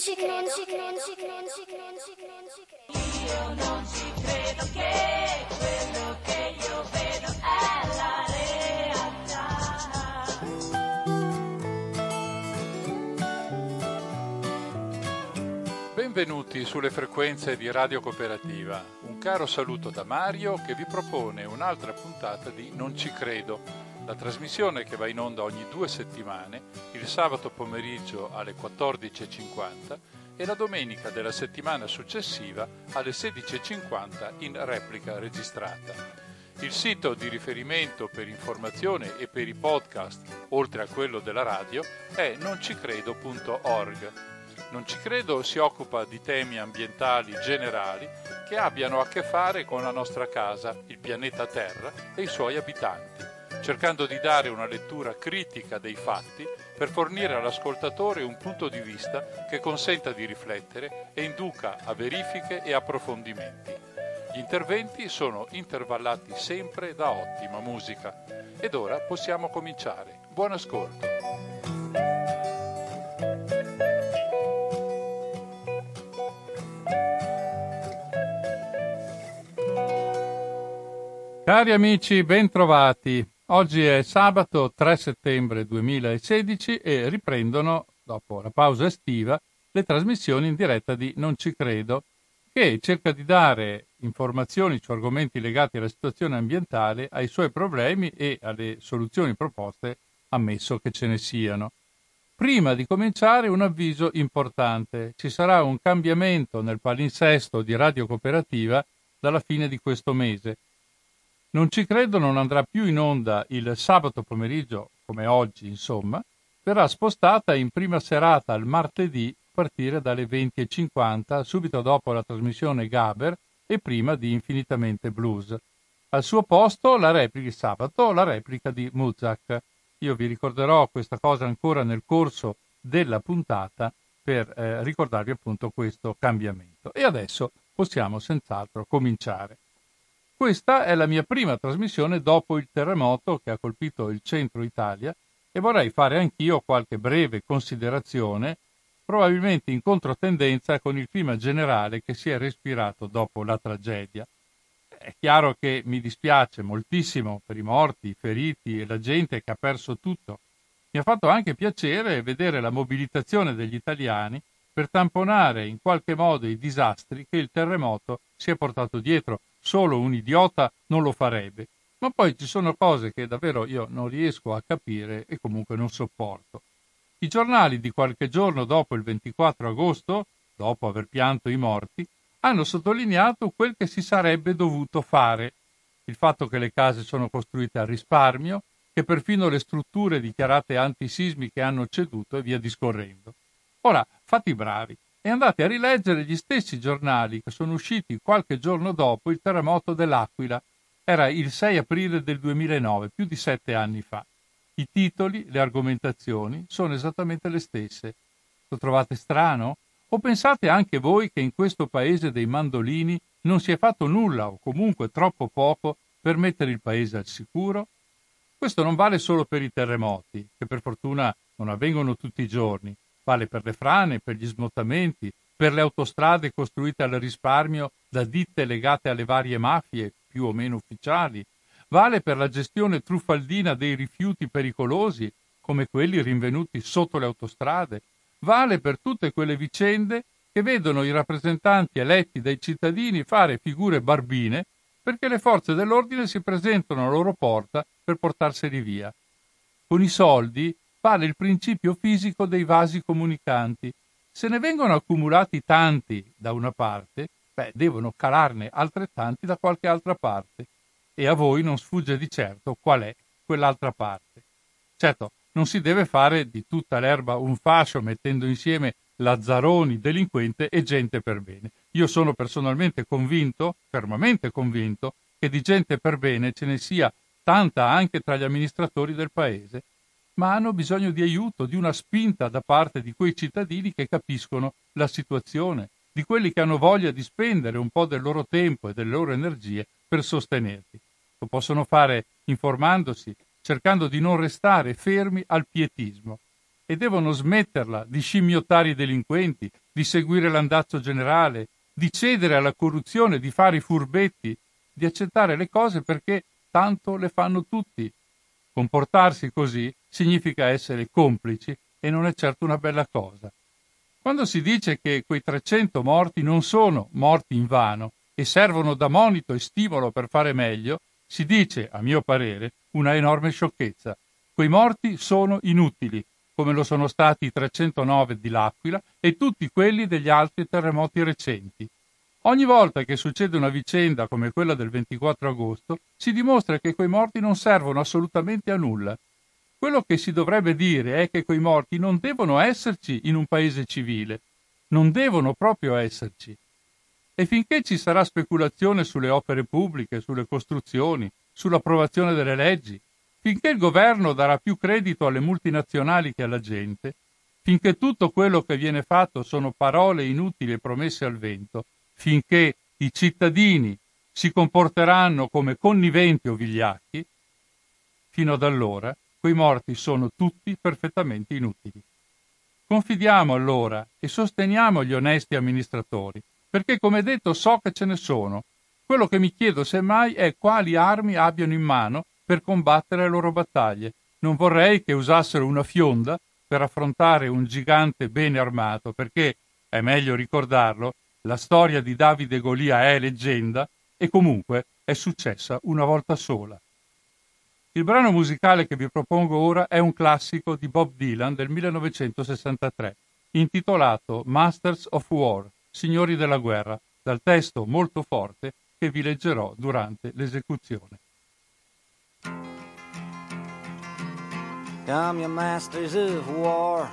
ci credo. Io non ci credo che quello che io vedo è la realtà. Benvenuti sulle frequenze di Radio Cooperativa. Un caro saluto da Mario che vi propone un'altra puntata di Non ci credo, la trasmissione che va in onda ogni 2 settimane, il sabato pomeriggio alle 14.50 e la domenica della settimana successiva alle 16.50 in replica registrata. Il sito di riferimento per informazione e per i podcast, oltre a quello della radio, è noncicredo.org. Non ci credo si occupa di temi ambientali generali che abbiano a che fare con la nostra casa, il pianeta Terra e i suoi abitanti, cercando di dare una lettura critica dei fatti per fornire all'ascoltatore un punto di vista che consenta di riflettere e induca a verifiche e approfondimenti. Gli interventi sono intervallati sempre da ottima musica. Ed ora possiamo cominciare. Buon ascolto. Cari amici, bentrovati. Oggi è sabato 3 settembre 2016 e riprendono, dopo la pausa estiva, le trasmissioni in diretta di Non ci credo, che cerca di dare informazioni su argomenti legati alla situazione ambientale, ai suoi problemi e alle soluzioni proposte, ammesso che ce ne siano. Prima di cominciare un avviso importante. Ci sarà un cambiamento nel palinsesto di Radio Cooperativa dalla fine di questo mese. Non ci credo non andrà più in onda il sabato pomeriggio, come oggi insomma, verrà spostata in prima serata al martedì a partire dalle 20.50, subito dopo la trasmissione Gaber e prima di Infinitamente Blues. Al suo posto il sabato la replica di Muzak. Io vi ricorderò questa cosa ancora nel corso della puntata per ricordarvi appunto questo cambiamento. E adesso possiamo senz'altro cominciare. Questa è la mia prima trasmissione dopo il terremoto che ha colpito il centro Italia e vorrei fare anch'io qualche breve considerazione, probabilmente in controtendenza con il clima generale che si è respirato dopo la tragedia. È chiaro che mi dispiace moltissimo per i morti, i feriti e la gente che ha perso tutto. Mi ha fatto anche piacere vedere la mobilitazione degli italiani per tamponare in qualche modo i disastri che il terremoto si è portato dietro. Solo un idiota non lo farebbe. Ma poi ci sono cose che davvero io non riesco a capire e comunque non sopporto. I giornali di qualche giorno dopo il 24 agosto, dopo aver pianto i morti, hanno sottolineato quel che si sarebbe dovuto fare. Il fatto che le case sono costruite a risparmio, che perfino le strutture dichiarate antisismiche hanno ceduto e via discorrendo. Ora, fate i bravi e andate a rileggere gli stessi giornali che sono usciti qualche giorno dopo il terremoto dell'Aquila. Era il 6 aprile del 2009, più di 7 anni fa. I titoli, le argomentazioni sono esattamente le stesse. Lo trovate strano? O pensate anche voi che in questo paese dei mandolini non si è fatto nulla o comunque troppo poco per mettere il paese al sicuro? Questo non vale solo per i terremoti, che per fortuna non avvengono tutti i giorni. Vale per le frane, per gli smottamenti, per le autostrade costruite al risparmio da ditte legate alle varie mafie, più o meno ufficiali. Vale per la gestione truffaldina dei rifiuti pericolosi, come quelli rinvenuti sotto le autostrade. Vale per tutte quelle vicende che vedono i rappresentanti eletti dai cittadini fare figure barbine perché le forze dell'ordine si presentano alla loro porta per portarseli via. Con i soldi vale il principio fisico dei vasi comunicanti. Se ne vengono accumulati tanti da una parte, devono calarne altrettanti da qualche altra parte. E a voi non sfugge di certo qual è quell'altra parte. Certo, non si deve fare di tutta l'erba un fascio mettendo insieme lazzaroni, delinquente e gente per bene. Io sono personalmente convinto, fermamente convinto, che di gente per bene ce ne sia tanta anche tra gli amministratori del paese, ma hanno bisogno di aiuto, di una spinta da parte di quei cittadini che capiscono la situazione, di quelli che hanno voglia di spendere un po' del loro tempo e delle loro energie per sostenerli. Lo possono fare informandosi, cercando di non restare fermi al pietismo. e devono smetterla di scimmiottare i delinquenti, di seguire l'andazzo generale, di cedere alla corruzione, di fare i furbetti, di accettare le cose perché tanto le fanno tutti. Comportarsi così significa essere complici e non è certo una bella cosa. Quando si dice che quei 300 morti non sono morti invano e servono da monito e stimolo per fare meglio, si dice, a mio parere, una enorme sciocchezza. Quei morti sono inutili, come lo sono stati i 309 di L'Aquila e tutti quelli degli altri terremoti recenti. Ogni volta che succede una vicenda come quella del 24 agosto, si dimostra che quei morti non servono assolutamente a nulla. Quello che si dovrebbe dire è che quei morti non devono esserci in un paese civile. Non devono proprio esserci. E finché ci sarà speculazione sulle opere pubbliche, sulle costruzioni, sull'approvazione delle leggi, finché il governo darà più credito alle multinazionali che alla gente, finché tutto quello che viene fatto sono parole inutili e promesse al vento, finché i cittadini si comporteranno come conniventi o vigliacchi, fino ad allora quei morti sono tutti perfettamente inutili. Confidiamo allora e sosteniamo gli onesti amministratori, perché come detto so che ce ne sono. Quello che mi chiedo semmai è quali armi abbiano in mano per combattere le loro battaglie. Non vorrei che usassero una fionda per affrontare un gigante bene armato, perché, è meglio ricordarlo, la storia di Davide e Golia è leggenda e comunque è successa una volta sola. Il brano musicale che vi propongo ora è un classico di Bob Dylan del 1963, intitolato Masters of War, Signori della guerra, dal testo molto forte che vi leggerò durante l'esecuzione. Come you masters of war,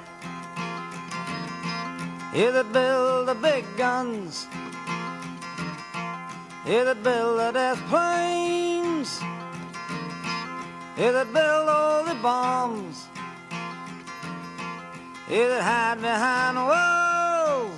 you that build the big guns, you that build the death planes, you that build all the bombs, you that hide behind walls,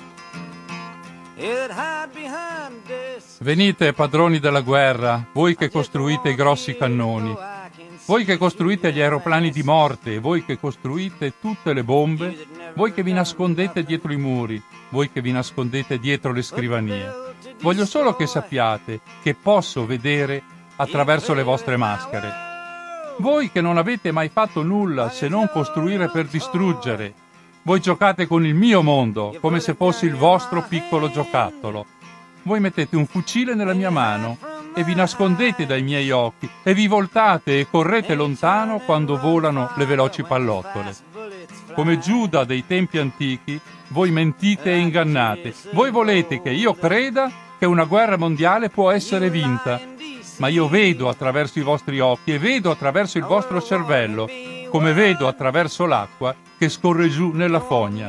you that hide behind this. Venite, padroni della guerra, voi che costruite i grossi cannoni, voi che costruite gli aeroplani di morte, voi che costruite tutte le bombe, voi che vi nascondete dietro i muri, voi che vi nascondete dietro le scrivanie. Voglio solo che sappiate che posso vedere attraverso le vostre maschere. Voi che non avete mai fatto nulla se non costruire per distruggere. Voi giocate con il mio mondo come se fosse il vostro piccolo giocattolo. Voi mettete un fucile nella mia mano e vi nascondete dai miei occhi e vi voltate e correte lontano quando volano le veloci pallottole. Come Giuda dei tempi antichi, voi mentite e ingannate. Voi volete che io creda che una guerra mondiale può essere vinta. Ma io vedo attraverso i vostri occhi e vedo attraverso il vostro cervello, come vedo attraverso l'acqua che scorre giù nella fogna.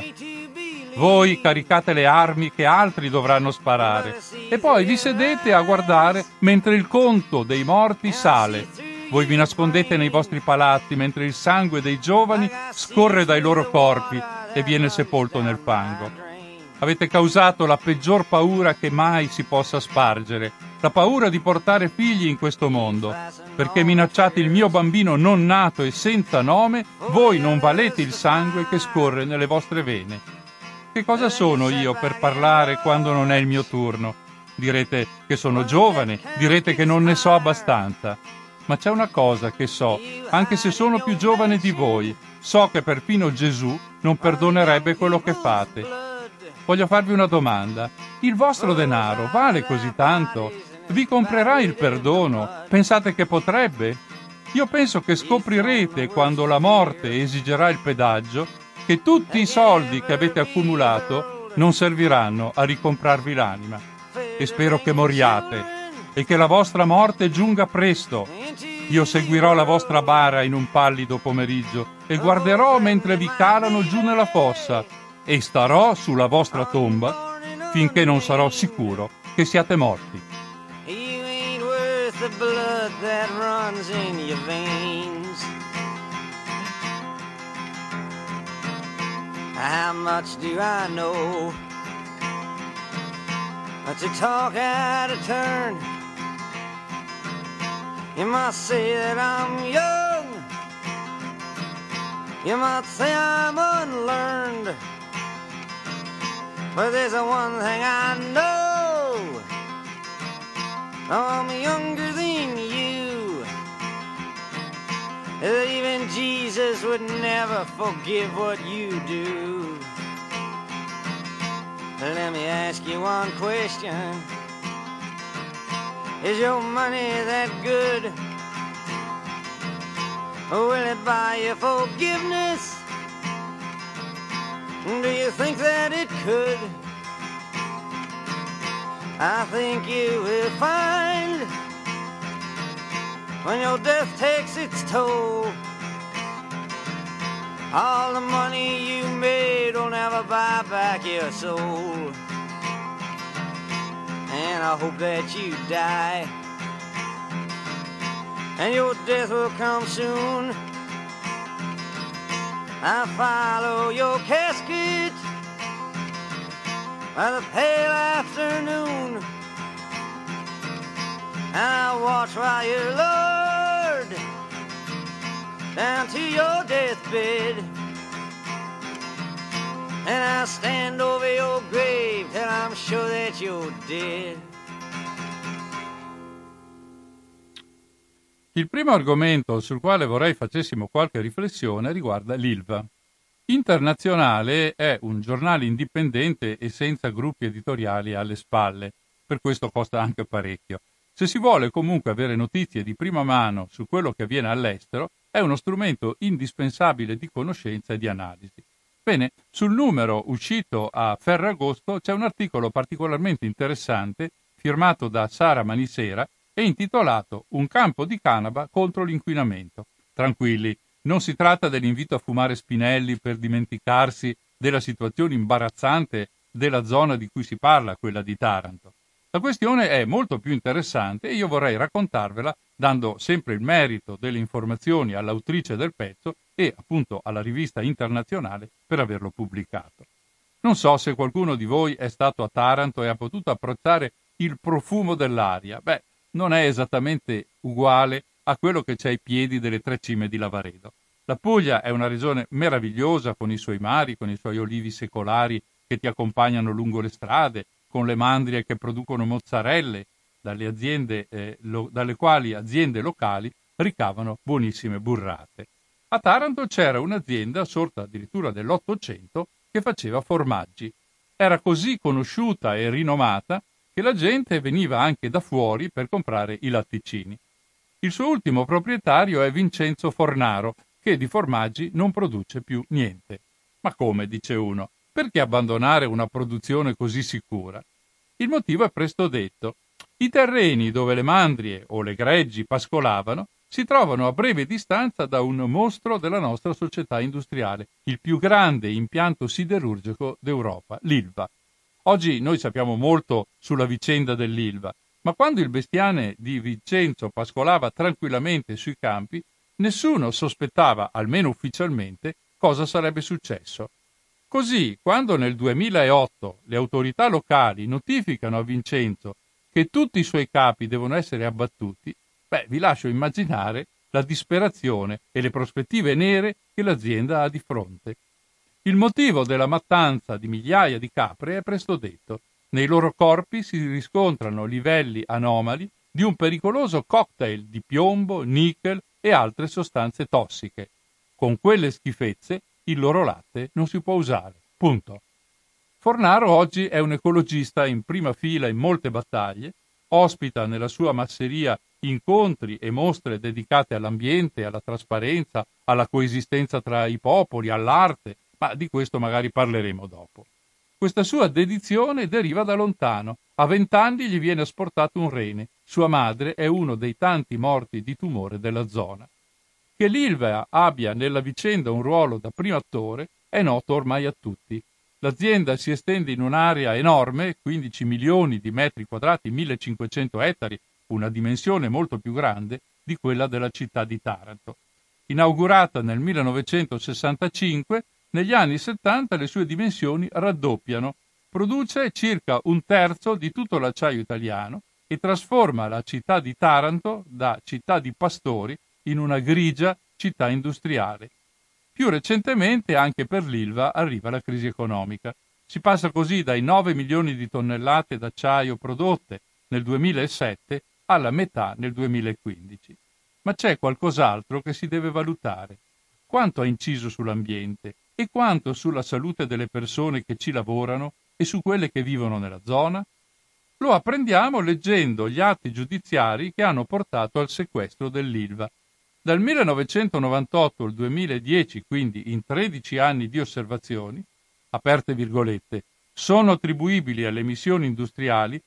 Voi caricate le armi che altri dovranno sparare e poi vi sedete a guardare mentre il conto dei morti sale. Voi vi nascondete nei vostri palazzi mentre il sangue dei giovani scorre dai loro corpi e viene sepolto nel fango. Avete causato la peggior paura che mai si possa spargere, la paura di portare figli in questo mondo. Perché minacciate il mio bambino non nato e senza nome, voi non valete il sangue che scorre nelle vostre vene. Che cosa sono io per parlare quando non è il mio turno? Direte che sono giovane, direte che non ne so abbastanza. Ma c'è una cosa che so, anche se sono più giovane di voi. So che perfino Gesù non perdonerebbe quello che fate. Voglio farvi una domanda. Il vostro denaro vale così tanto? Vi comprerà il perdono? Pensate che potrebbe? Io penso che scoprirete, quando la morte esigerà il pedaggio, che tutti i soldi che avete accumulato non serviranno a ricomprarvi l'anima. E spero che moriate e che la vostra morte giunga presto. Io seguirò la vostra bara in un pallido pomeriggio e guarderò mentre vi calano giù nella fossa e starò sulla vostra tomba finché non sarò sicuro che siate morti. You ain't worth the blood that runs in your veins. How much do I know? But to talk out of turn, you must say that I'm young, You might say I'm unlearned, but there's one thing I know. I'm younger than you. Even Jesus would never forgive what you do. Let me ask you one question. Is your money that good? Will it buy you forgiveness? Do you think that it could? I think you will find when your death takes its toll, all the money you made will never buy back your soul. And I hope that you die, and your death will come soon. I follow your casket by the pale afternoon, and I watch while you're lowered down to your deathbed, and I stand over your grave till I'm sure that you're dead. Il primo argomento sul quale vorrei facessimo qualche riflessione riguarda l'Ilva. Internazionale è un giornale indipendente e senza gruppi editoriali alle spalle, per questo costa anche parecchio. Se si vuole comunque avere notizie di prima mano su quello che avviene all'estero, è uno strumento indispensabile di conoscenza e di analisi. Bene, sul numero uscito a Ferragosto c'è un articolo particolarmente interessante firmato da Sara Manisera e intitolato Un campo di canapa contro l'inquinamento. Tranquilli, non si tratta dell'invito a fumare spinelli per dimenticarsi della situazione imbarazzante della zona di cui si parla, quella di Taranto. La questione è molto più interessante e io vorrei raccontarvela dando sempre il merito delle informazioni all'autrice del pezzo e appunto alla rivista internazionale per averlo pubblicato. Non so se qualcuno di voi è stato a Taranto e ha potuto apprezzare il profumo dell'aria. Beh, non è esattamente uguale a quello che c'è ai piedi delle Tre Cime di Lavaredo. La Puglia è una regione meravigliosa con i suoi mari, con i suoi olivi secolari che ti accompagnano lungo le strade, con le mandrie che producono mozzarelle, dalle quali aziende locali ricavano buonissime burrate. A Taranto c'era un'azienda sorta addirittura dell'Ottocento che faceva formaggi. Era così conosciuta e rinomata che la gente veniva anche da fuori per comprare i latticini. Il suo ultimo proprietario è Vincenzo Fornaro, che di formaggi non produce più niente. Ma come, dice uno, perché abbandonare una produzione così sicura? Il motivo è presto detto. I terreni dove le mandrie o le greggi pascolavano si trovano a breve distanza da un mostro della nostra società industriale, il più grande impianto siderurgico d'Europa, l'Ilva. Oggi noi sappiamo molto sulla vicenda dell'Ilva, ma quando il bestiame di Vincenzo pascolava tranquillamente sui campi, nessuno sospettava, almeno ufficialmente, cosa sarebbe successo. Così, quando nel 2008 le autorità locali notificano a Vincenzo che tutti i suoi capi devono essere abbattuti, vi lascio immaginare la disperazione e le prospettive nere che l'azienda ha di fronte. Il motivo della mattanza di migliaia di capre è presto detto. Nei loro corpi si riscontrano livelli anomali di un pericoloso cocktail di piombo, nickel e altre sostanze tossiche. Con quelle schifezze il loro latte non si può usare. Punto. Fornaro oggi è un ecologista in prima fila in molte battaglie, ospita nella sua masseria incontri e mostre dedicate all'ambiente, alla trasparenza, alla coesistenza tra i popoli, all'arte, ma di questo magari parleremo dopo. Questa sua dedizione deriva da lontano. A 20 anni gli viene asportato un rene. Sua madre è uno dei tanti morti di tumore della zona. Che l'Ilva abbia nella vicenda un ruolo da primo attore è noto ormai a tutti. L'azienda si estende in un'area enorme, 15 milioni di metri quadrati, 1500 ettari, una dimensione molto più grande di quella della città di Taranto. Inaugurata nel 1965, negli anni 70 le sue dimensioni raddoppiano, produce circa un terzo di tutto l'acciaio italiano e trasforma la città di Taranto da città di pastori in una grigia città industriale. Più recentemente anche per l'Ilva arriva la crisi economica. Si passa così dai 9 milioni di tonnellate d'acciaio prodotte nel 2007 alla metà nel 2015. Ma c'è qualcos'altro che si deve valutare. Quanto ha inciso sull'ambiente e quanto sulla salute delle persone che ci lavorano e su quelle che vivono nella zona? Lo apprendiamo leggendo gli atti giudiziari che hanno portato al sequestro dell'Ilva. Dal 1998 al 2010, quindi in 13 anni di osservazioni, aperte virgolette, sono attribuibili alle emissioni industriali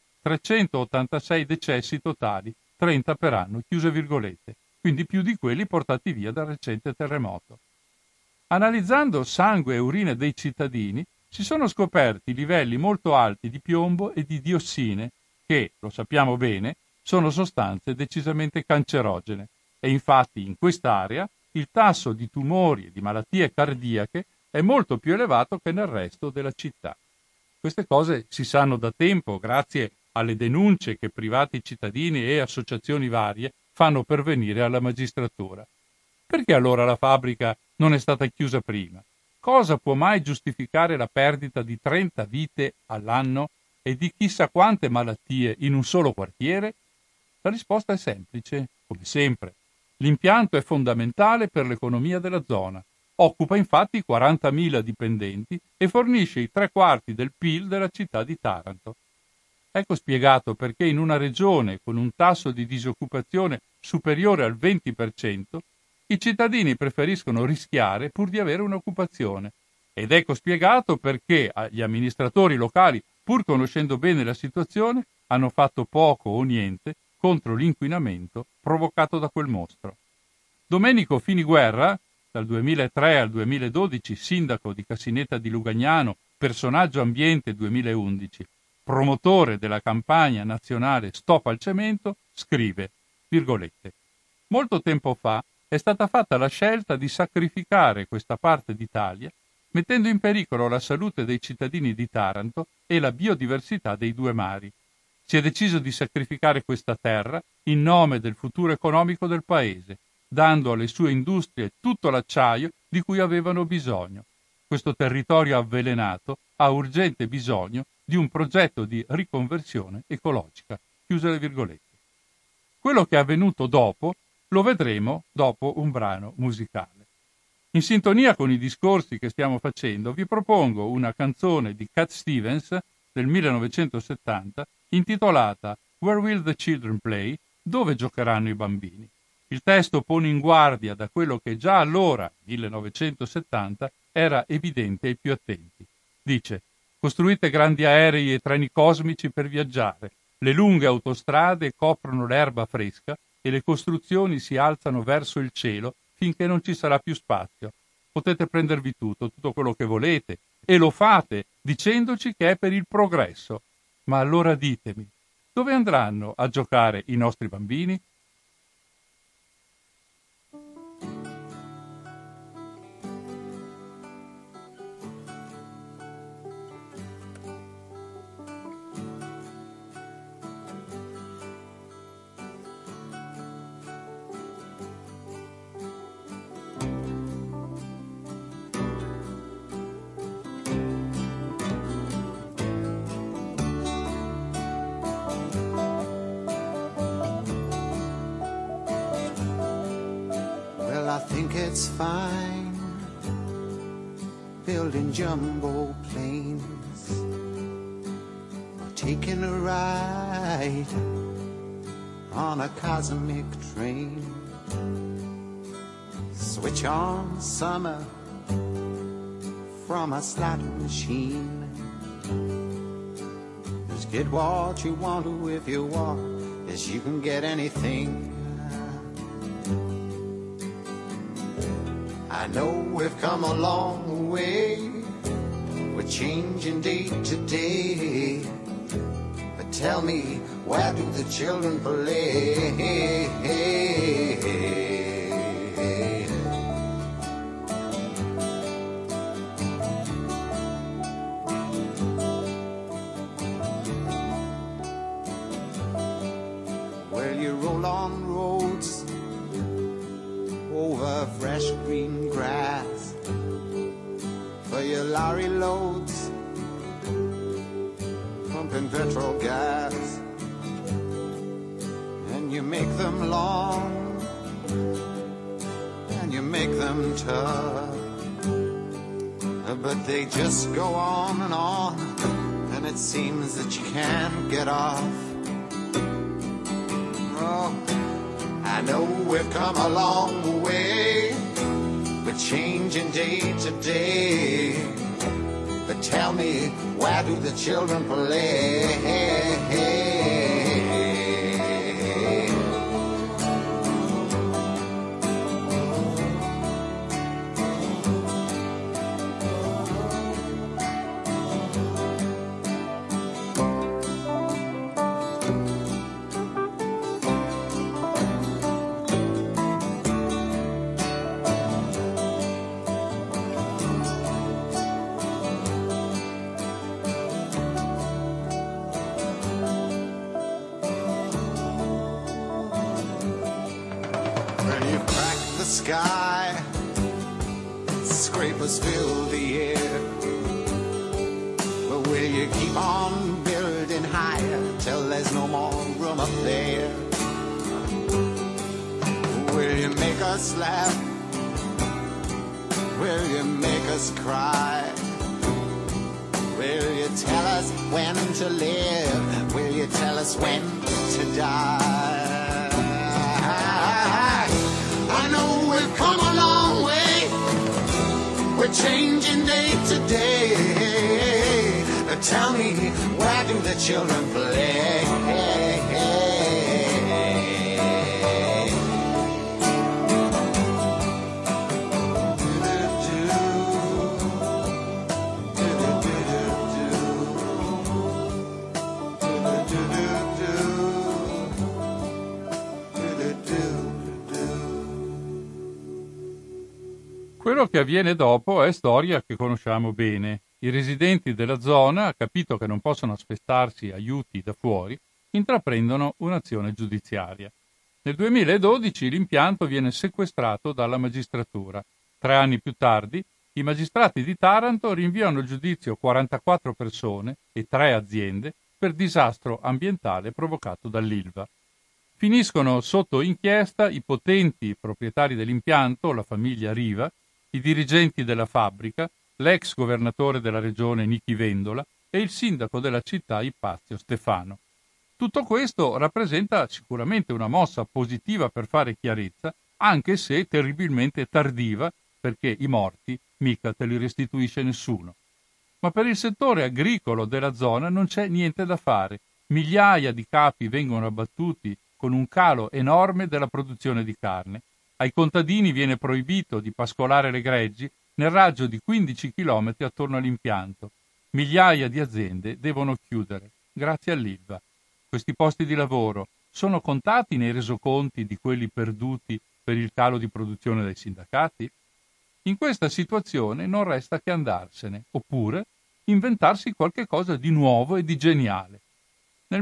386 decessi totali, 30 per anno, chiuse virgolette, quindi più di quelli portati via dal recente terremoto. Analizzando sangue e urine dei cittadini, si sono scoperti livelli molto alti di piombo e di diossine, che, lo sappiamo bene, sono sostanze decisamente cancerogene. E infatti in quest'area il tasso di tumori e di malattie cardiache è molto più elevato che nel resto della città. Queste cose si sanno da tempo grazie alle denunce che privati cittadini e associazioni varie fanno pervenire alla magistratura. Perché allora la fabbrica non è stata chiusa prima? Cosa può mai giustificare la perdita di 30 vite all'anno e di chissà quante malattie in un solo quartiere? La risposta è semplice, come sempre. L'impianto è fondamentale per l'economia della zona. Occupa infatti 40.000 dipendenti e fornisce i 3/4 del PIL della città di Taranto. Ecco spiegato perché in una regione con un tasso di disoccupazione superiore al 20%, i cittadini preferiscono rischiare pur di avere un'occupazione. Ed ecco spiegato perché gli amministratori locali, pur conoscendo bene la situazione, hanno fatto poco o niente contro l'inquinamento provocato da quel mostro. Domenico Finiguerra, dal 2003 al 2012 sindaco di Cassinetta di Lugagnano, personaggio ambiente 2011, promotore della campagna nazionale Stop al cemento, scrive, virgolette, molto tempo fa è stata fatta la scelta di sacrificare questa parte d'Italia, mettendo in pericolo la salute dei cittadini di Taranto e la biodiversità dei due mari. Si è deciso di sacrificare questa terra in nome del futuro economico del paese, dando alle sue industrie tutto l'acciaio di cui avevano bisogno. Questo territorio avvelenato ha urgente bisogno di un progetto di riconversione ecologica. Chiuse le virgolette. Quello che è avvenuto dopo lo vedremo dopo un brano musicale. In sintonia con i discorsi che stiamo facendo, vi propongo una canzone di Cat Stevens del 1970 intitolata Where Will the Children Play? Dove giocheranno i bambini? Il testo pone in guardia da quello che già allora, 1970, era evidente ai più attenti. Dice: costruite grandi aerei e treni cosmici per viaggiare, le lunghe autostrade coprono l'erba fresca e le costruzioni si alzano verso il cielo finché non ci sarà più spazio. Potete prendervi tutto quello che volete, e lo fate dicendoci che è per il progresso. Ma allora ditemi, dove andranno a giocare i nostri bambini? I think it's fine building jumbo planes or taking a ride on a cosmic train. Switch on summer from a slot machine. Just get what you want to if you want, as you can get anything. I know we've come a long way, we're changing day to day, but tell me, where do the children play? Well, you roll on roads over fresh green grass, for your lorry loads, pumping petrol gas, and you make them long, and you make them tough, but they just go on, and it seems that you can't get off. Oh, I know we've come a long way, we're changing day to day, but tell me, where do the children play? Sky, scrapers fill the air, but will you keep on building higher till there's no more room up there? Will you make us laugh? Will you make us cry? Will you tell us when to live? Will you tell us when to die? I know we've come a long way, we're changing day to day. Tell me, where do the children play? Quello che avviene dopo è storia che conosciamo bene. I residenti della zona, capito che non possono aspettarsi aiuti da fuori, intraprendono un'azione giudiziaria. Nel 2012 l'impianto viene sequestrato dalla magistratura. 3 anni più tardi, i magistrati di Taranto rinviano a giudizio 44 persone e 3 aziende per disastro ambientale provocato dall'Ilva. Finiscono sotto inchiesta i potenti proprietari dell'impianto, la famiglia Riva, i dirigenti della fabbrica, l'ex governatore della regione Nichi Vendola e il sindaco della città Ipazio Stefano. Tutto questo rappresenta sicuramente una mossa positiva per fare chiarezza, anche se terribilmente tardiva, perché i morti mica te li restituisce nessuno. Ma per il settore agricolo della zona non c'è niente da fare. Migliaia di capi vengono abbattuti con un calo enorme della produzione di carne. Ai contadini viene proibito di pascolare le greggi nel raggio di 15 km attorno all'impianto. Migliaia di aziende devono chiudere, grazie all'Ilva. Questi posti di lavoro sono contati nei resoconti di quelli perduti per il calo di produzione dai sindacati? In questa situazione non resta che andarsene, oppure inventarsi qualche cosa di nuovo e di geniale. Nel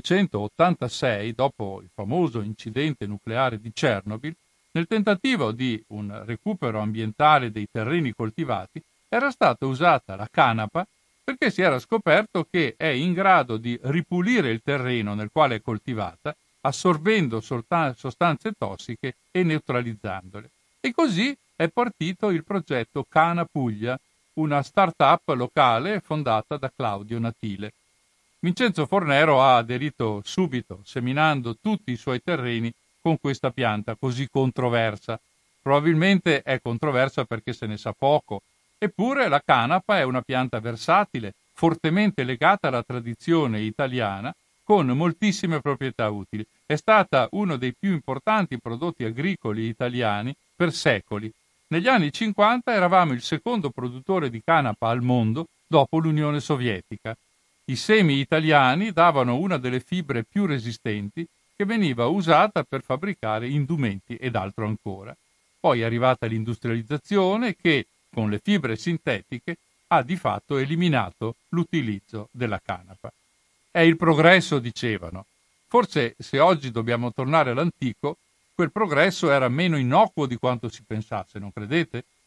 1986, dopo il famoso incidente nucleare di Chernobyl, nel tentativo di un recupero ambientale dei terreni coltivati, era stata usata la canapa perché si era scoperto che è in grado di ripulire il terreno nel quale è coltivata, assorbendo sostanze tossiche e neutralizzandole. E così è partito il progetto Cana Puglia, una start-up locale fondata da Claudio Natile. Vincenzo Fornero ha aderito subito, seminando tutti i suoi terreni con questa pianta così controversa. Probabilmente è controversa perché se ne sa poco, eppure la canapa è una pianta versatile, fortemente legata alla tradizione italiana, con moltissime proprietà utili. È stata uno dei più importanti prodotti agricoli italiani per secoli. Negli anni 50 eravamo il secondo produttore di canapa al mondo dopo l'Unione Sovietica. I semi italiani davano una delle fibre più resistenti che veniva usata per fabbricare indumenti ed altro ancora. Poi è arrivata l'industrializzazione che, con le fibre sintetiche, ha di fatto eliminato l'utilizzo della canapa. È il progresso, dicevano. Forse se oggi dobbiamo tornare all'antico, quel progresso era meno innocuo di quanto si pensasse, non credete?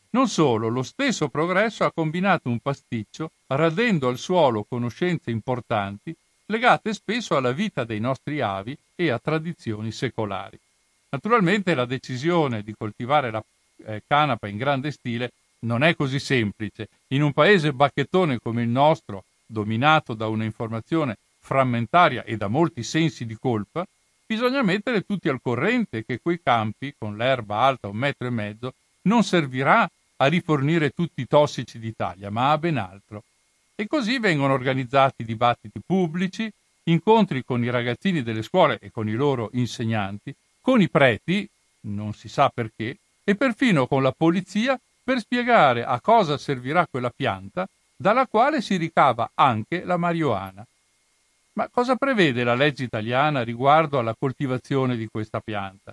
Non solo, lo stesso progresso ha combinato un pasticcio, radendo al suolo conoscenze importanti, legate spesso alla vita dei nostri avi e a tradizioni secolari. Naturalmente la decisione di coltivare la canapa in grande stile non è così semplice. In un paese bacchettone come il nostro, dominato da una informazione frammentaria e da molti sensi di colpa, bisogna mettere tutti al corrente che quei campi, con l'erba alta 1,5 metri, non servirà a rifornire tutti i tossici d'Italia, ma a ben altro. E così vengono organizzati dibattiti pubblici, incontri con i ragazzini delle scuole e con i loro insegnanti, con i preti, non si sa perché, e perfino con la polizia per spiegare a cosa servirà quella pianta dalla quale si ricava anche la marijuana. Ma cosa prevede la legge italiana riguardo alla coltivazione di questa pianta?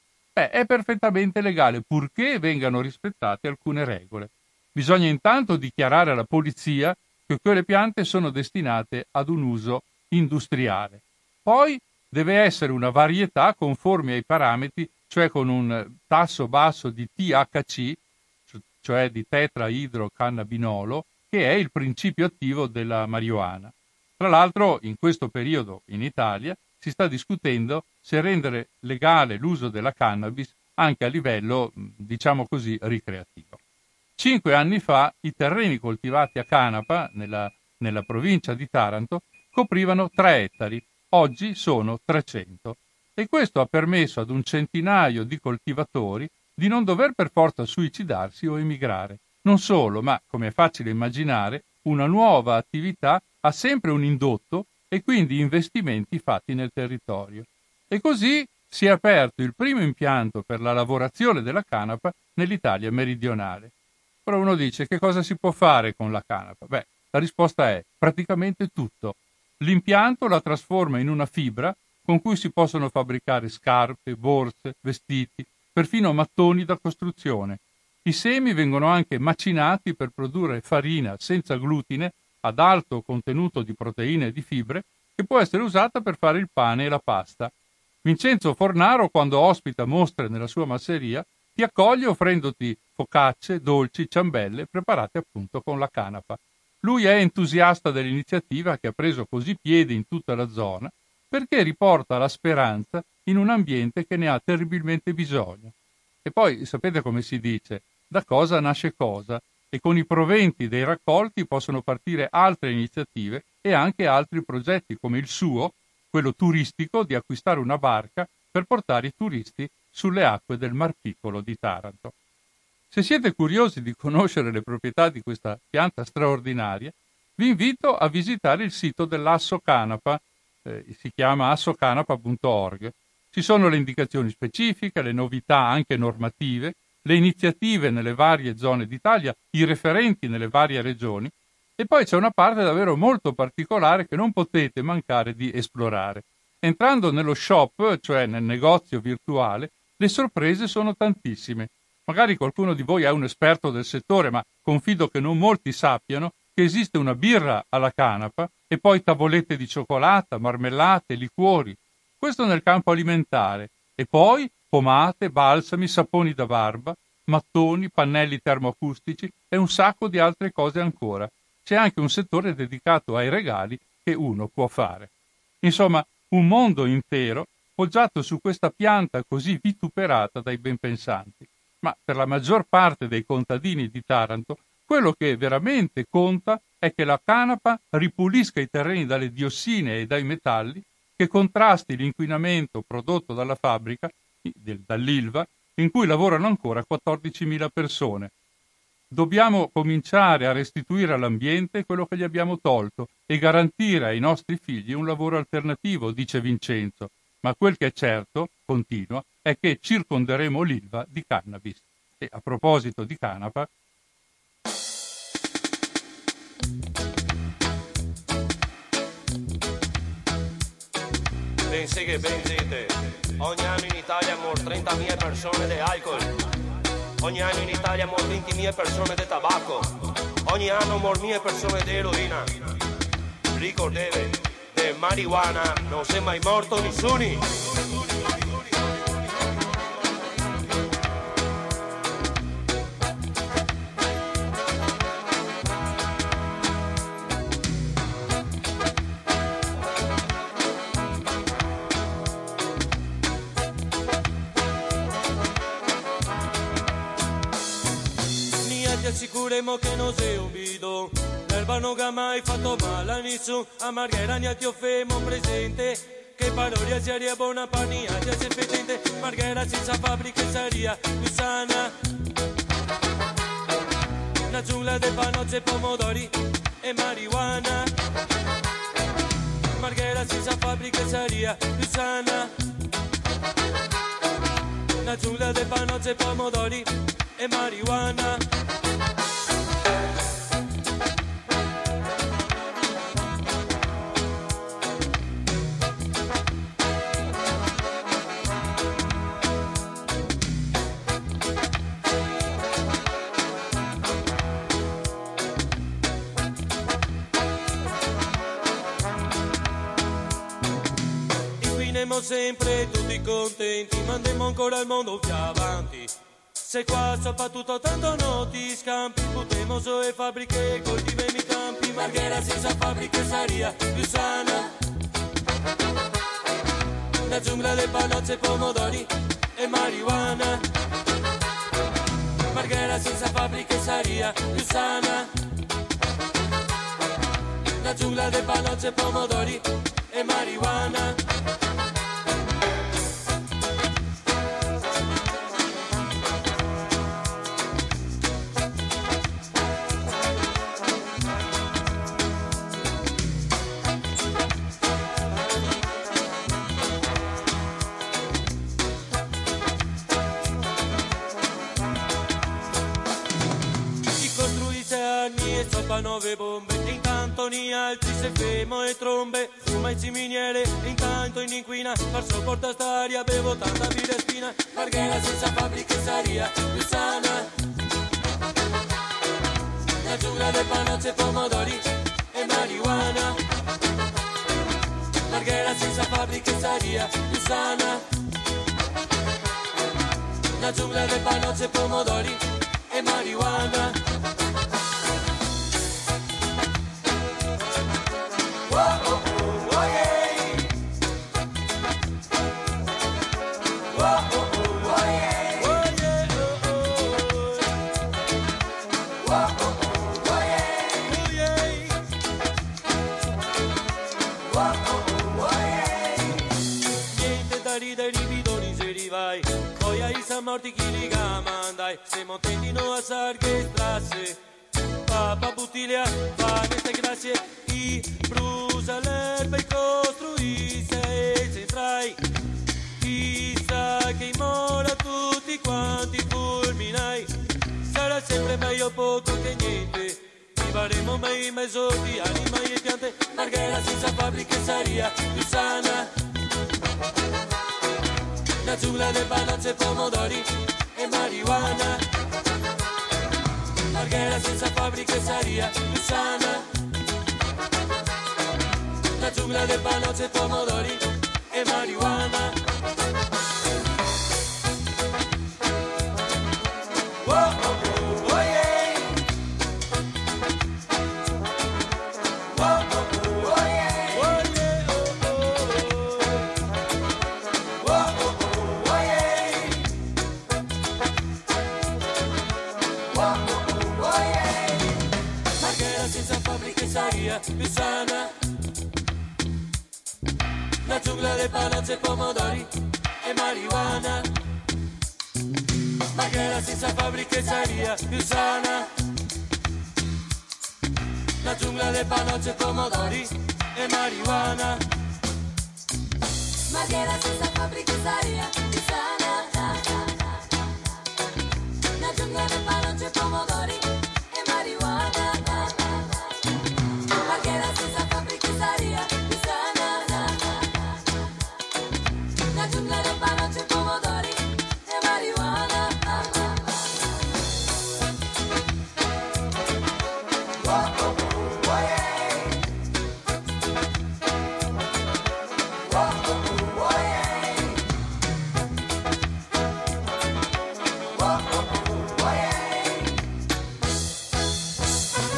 È perfettamente legale, purché vengano rispettate alcune regole. Bisogna intanto dichiarare alla polizia che quelle piante sono destinate ad un uso industriale. Poi deve essere una varietà conforme ai parametri, cioè con un tasso basso di THC, cioè di tetraidrocannabinolo, che è il principio attivo della marijuana. Tra l'altro, in questo periodo in Italia si sta discutendo se rendere legale l'uso della cannabis anche a livello, diciamo così, ricreativo. 5 anni fa i terreni coltivati a canapa nella provincia di Taranto coprivano 3 ettari, oggi sono 300 e questo ha permesso ad un centinaio di coltivatori di non dover per forza suicidarsi o emigrare. Non solo, ma, come è facile immaginare, una nuova attività ha sempre un indotto e quindi investimenti fatti nel territorio. E così si è aperto il primo impianto per la lavorazione della canapa nell'Italia meridionale. Però uno dice: che cosa si può fare con la canapa? Beh, la risposta è praticamente tutto. L'impianto la trasforma in una fibra con cui si possono fabbricare scarpe, borse, vestiti, perfino mattoni da costruzione. I semi vengono anche macinati per produrre farina senza glutine ad alto contenuto di proteine e di fibre che può essere usata per fare il pane e la pasta. Vincenzo Fornaro, quando ospita mostre nella sua masseria, ti accoglie offrendoti focacce, dolci, ciambelle preparate appunto con la canapa. Lui è entusiasta dell'iniziativa che ha preso così piede in tutta la zona perché riporta la speranza in un ambiente che ne ha terribilmente bisogno. E poi sapete come si dice, da cosa nasce cosa, e con i proventi dei raccolti possono partire altre iniziative e anche altri progetti come il suo, quello turistico di acquistare una barca per portare i turisti sulle acque del Mar Piccolo di Taranto. Se siete curiosi di conoscere le proprietà di questa pianta straordinaria, vi invito a visitare il sito dell'Asso Canapa, si chiama assocanapa.org. Ci sono le indicazioni specifiche, le novità anche normative, le iniziative nelle varie zone d'Italia, i referenti nelle varie regioni, e poi c'è una parte davvero molto particolare che non potete mancare di esplorare. Entrando nello shop, cioè nel negozio virtuale, le sorprese sono tantissime. Magari qualcuno di voi è un esperto del settore, ma confido che non molti sappiano che esiste una birra alla canapa e poi tavolette di cioccolata, marmellate, liquori. Questo nel campo alimentare. E poi pomate, balsami, saponi da barba, mattoni, pannelli termoacustici e un sacco di altre cose ancora. C'è anche un settore dedicato ai regali che uno può fare. Insomma, un mondo intero poggiato su questa pianta così vituperata dai benpensanti. Ma per la maggior parte dei contadini di Taranto, quello che veramente conta è che la canapa ripulisca i terreni dalle diossine e dai metalli, che contrasti l'inquinamento prodotto dalla fabbrica, dall'Ilva, in cui lavorano ancora 14.000 persone. Dobbiamo cominciare a restituire all'ambiente quello che gli abbiamo tolto e garantire ai nostri figli un lavoro alternativo, dice Vincenzo. Ma quel che è certo, continua, è che circonderemo l'Ilva di cannabis. E a proposito di canapa, Pensi che benzite, ogni anno in Italia muoiono 30.000 persone di alcol, ogni anno in Italia muoiono 20.000 persone di tabacco, ogni anno muoiono 1.000 persone di eroina. Ricordatevi, di marijuana non si è mai morto nessuno. assicuremo che non sei un bidon. L'erba non ha mai fatto male a nessuno, a Marghera ne ti offremo presente. Che parola sia buona pania, già sei fetente. Marghera senza fabbrica saria più sana. Una giungla di panozze, pomodori e marijuana. Marghera senza fabbrica saria più sana. Una giungla di panozze, pomodori e marijuana. Inquiniamo sempre tutti contenti, mandiamo ancora il mondo più avanti. Se qua soprattutto tanto non ti scampi, buttiamo su le fabbriche e coltiviamo i campi. Marghera senza fabbriche saria più sana. Una giungla di panozze, pomodori e marijuana. Marghera senza fabbriche saria più sana. Una giungla di panozze, pomodori e marijuana. Nove bombe, e intanto ni altri se fermo e trombe, fuma in miniere, e intanto in inquina, far sopporta staria, bevo tanta birra e spina. Marghera senza fabbriche saria più sana. La giungla di panozze, pomodori e marijuana. Marghera senza fabbriche saria più sana. La giungla di panozze, pomodori e marijuana. Morti chi li gamandai, se montendino a sarghe strasse. Papa Buttilia fa queste grazie, chi brusa l'erba e costruisce e se trai. Chissà che mora tutti quanti fulminai. Sarà sempre meglio poco che niente, vivremo mai in mezzo di anima e piante. Marghera senza fabbriche saria più sana. Una giungla di panozze, pomodori e marijuana. Marghera senza fabbriche saria più sana. Una giungla di panozze, pomodori e marijuana. Oh, oh, oh, oh, yeah. Oh, oh, oh, oh, yeah. Oh, yeah, oh, oh, oh. Oh, oh, oh, oh, yeah. Oh, oh, oh, oh, yeah. Marghera senza fabbriche saria più sana. La giungla di panozze, pomodori e marijuana. Marghera senza fabbriche saria più sana. La giungla di panozze, pomodori e marijuana. Marghera senza fabbriche saria più sana. La giungla di panozze, pomodori e marijuana. Marghera senza fabbriche saria più sana. La giungla di panozze, pomodori e marijuana.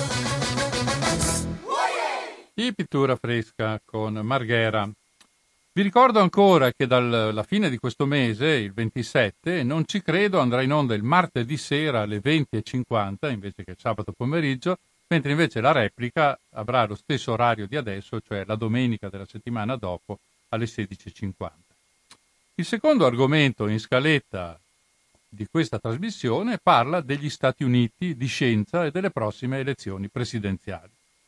Pittura fresca con Marghera. Vi ricordo ancora che dalla fine di questo mese, il 27, Non ci credo andrà in onda il martedì sera alle 20:50 invece che il sabato pomeriggio, mentre invece la replica avrà lo stesso orario di adesso, cioè la domenica della settimana dopo alle 16:50. Il secondo argomento in scaletta di questa trasmissione parla degli Stati Uniti, di scienza e delle prossime elezioni presidenziali.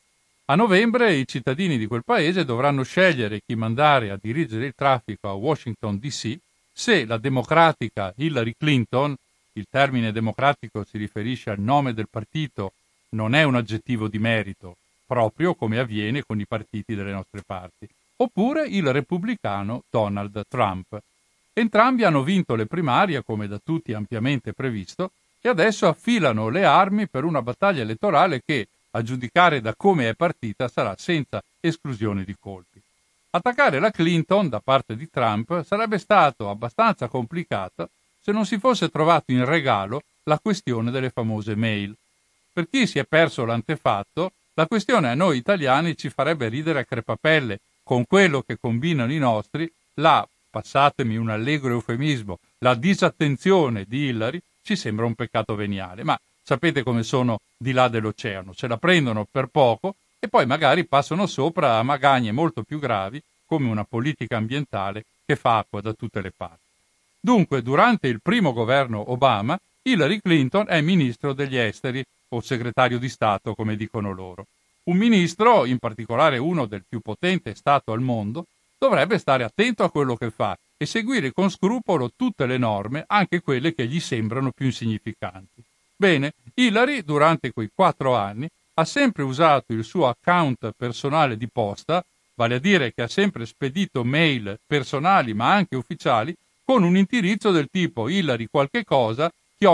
A novembre i cittadini di quel paese dovranno scegliere chi mandare a dirigere il traffico a Washington DC, se la democratica Hillary Clinton, il termine democratico si riferisce al nome del partito, non è un aggettivo di merito, proprio come avviene con i partiti delle nostre parti, oppure il repubblicano Donald Trump. Entrambi hanno vinto le primarie, come da tutti ampiamente previsto, e adesso affilano le armi per una battaglia elettorale che, a giudicare da come è partita, sarà senza esclusione di colpi. Attaccare la Clinton da parte di Trump sarebbe stato abbastanza complicato se non si fosse trovato in regalo la questione delle famose mail. Per chi si è perso l'antefatto, la questione a noi italiani ci farebbe ridere a crepapelle con quello che combinano i nostri, passatemi un allegro eufemismo, la disattenzione di Hillary ci sembra un peccato veniale, ma sapete come sono di là dell'oceano, se la prendono per poco e poi magari passano sopra a magagne molto più gravi, come una politica ambientale che fa acqua da tutte le parti. Dunque, durante il primo governo Obama, Hillary Clinton è ministro degli esteri, o segretario di Stato, come dicono loro. Un ministro, in particolare uno del più potente Stato al mondo, dovrebbe stare attento a quello che fa e seguire con scrupolo tutte le norme, anche quelle che gli sembrano più insignificanti. Bene, Hillary durante quei 4 anni ha sempre usato il suo account personale di posta, vale a dire che ha sempre spedito mail personali ma anche ufficiali con un indirizzo del tipo Hillary qualche cosa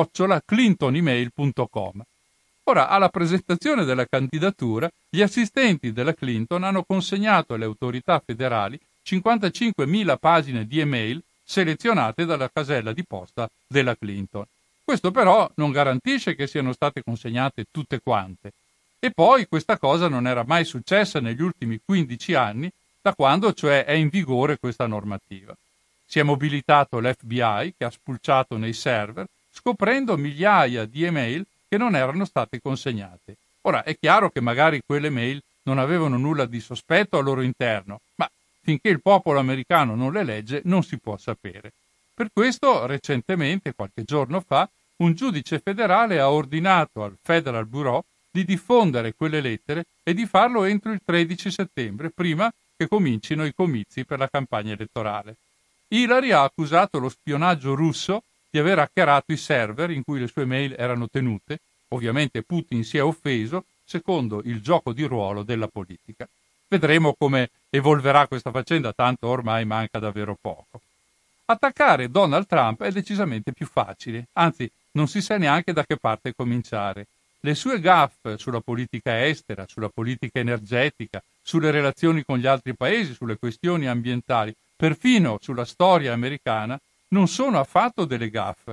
@clintonemail.com. Ora, alla presentazione della candidatura, gli assistenti della Clinton hanno consegnato alle autorità federali 55.000 pagine di email selezionate dalla casella di posta della Clinton. Questo però non garantisce che siano state consegnate tutte quante. E poi questa cosa non era mai successa negli ultimi 15 anni, da quando cioè è in vigore questa normativa. Si è mobilitato l'FBI che ha spulciato nei server, scoprendo migliaia di email che non erano state consegnate. Ora, è chiaro che magari quelle mail non avevano nulla di sospetto al loro interno, ma finché il popolo americano non le legge non si può sapere. Per questo, recentemente, qualche giorno fa, un giudice federale ha ordinato al Federal Bureau di diffondere quelle lettere e di farlo entro il 13 settembre, prima che comincino i comizi per la campagna elettorale. Hillary ha accusato lo spionaggio russo di aver hackerato i server in cui le sue mail erano tenute. Ovviamente Putin si è offeso, secondo il gioco di ruolo della politica. Vedremo come evolverà questa faccenda, tanto ormai manca davvero poco. Attaccare Donald Trump è decisamente più facile, anzi non si sa neanche da che parte cominciare. Le sue gaffe sulla politica estera, sulla politica energetica, sulle relazioni con gli altri paesi, sulle questioni ambientali, perfino sulla storia americana, non sono affatto delle gaffe.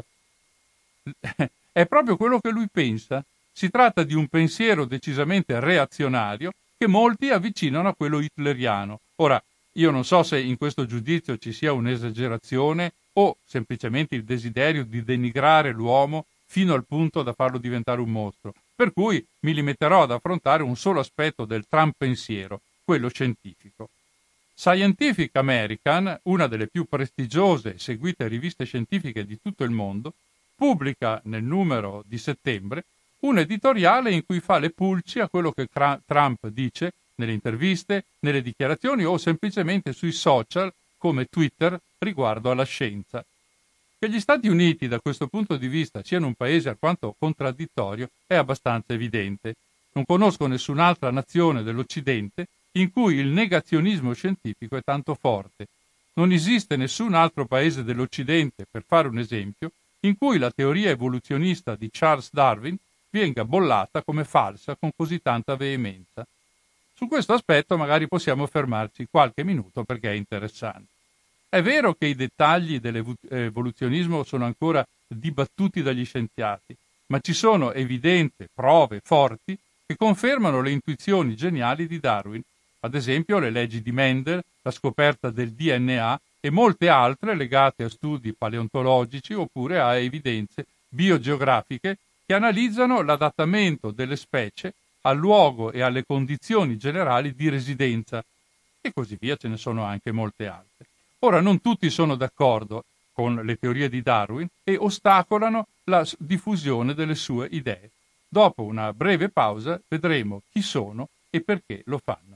È proprio quello che lui pensa. Si tratta di un pensiero decisamente reazionario che molti avvicinano a quello hitleriano. Ora, io non so se in questo giudizio ci sia un'esagerazione o semplicemente il desiderio di denigrare l'uomo fino al punto da farlo diventare un mostro. Per cui mi limiterò ad affrontare un solo aspetto del Trump pensiero, quello scientifico. Scientific American, una delle più prestigiose e seguite riviste scientifiche di tutto il mondo, pubblica nel numero di settembre un editoriale in cui fa le pulci a quello che Trump dice nelle interviste, nelle dichiarazioni o semplicemente sui social come Twitter riguardo alla scienza. Che gli Stati Uniti da questo punto di vista siano un paese alquanto contraddittorio è abbastanza evidente. Non conosco nessun'altra nazione dell'Occidente in cui il negazionismo scientifico è tanto forte. Non esiste nessun altro paese dell'Occidente, per fare un esempio, in cui la teoria evoluzionista di Charles Darwin venga bollata come falsa con così tanta veemenza. Su questo aspetto magari possiamo fermarci qualche minuto perché è interessante. È vero che i dettagli dell'evoluzionismo sono ancora dibattuti dagli scienziati, ma ci sono evidenti prove forti che confermano le intuizioni geniali di Darwin. ad esempio le leggi di Mendel, la scoperta del DNA e molte altre legate a studi paleontologici oppure a evidenze biogeografiche che analizzano l'adattamento delle specie al luogo e alle condizioni generali di residenza, e così via, ce ne sono anche molte altre. Ora, non tutti sono d'accordo con le teorie di Darwin e ostacolano la diffusione delle sue idee. Dopo una breve pausa vedremo chi sono e perché lo fanno.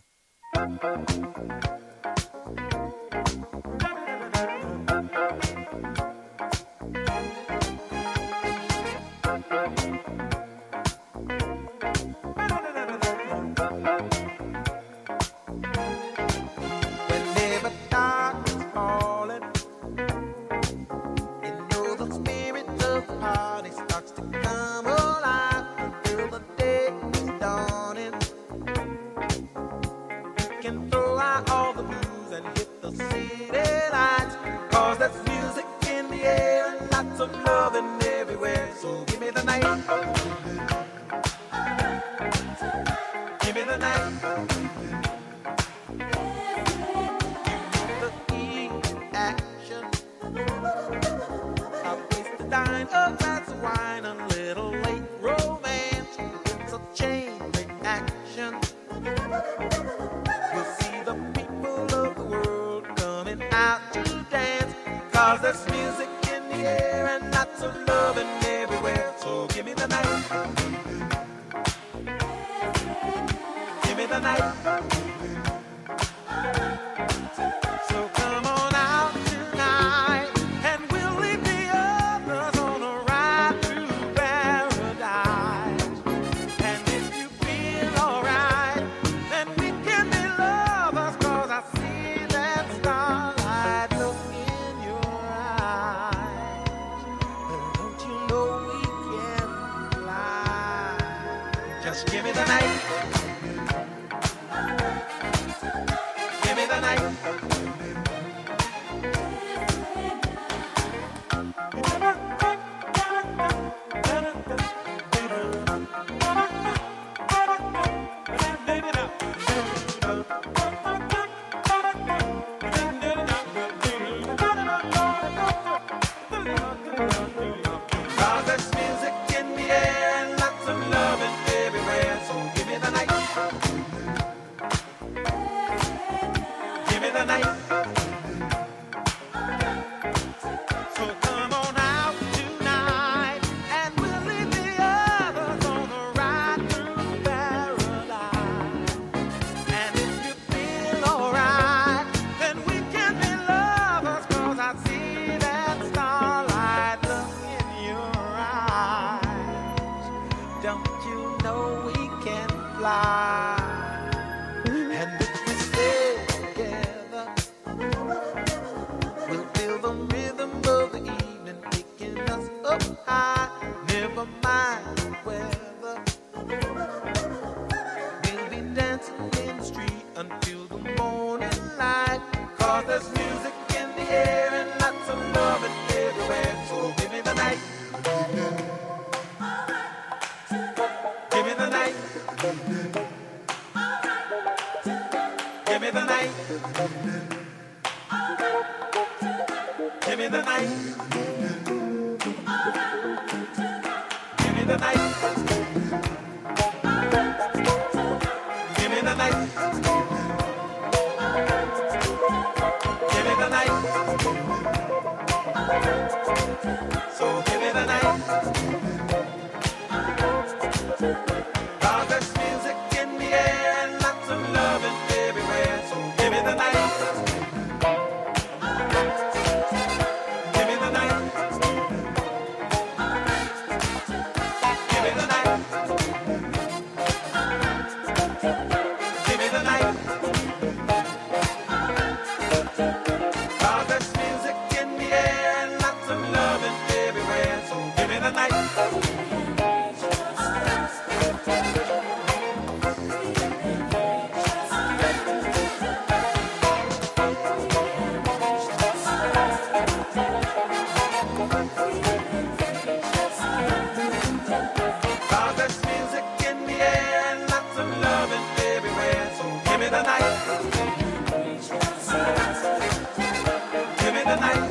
the night.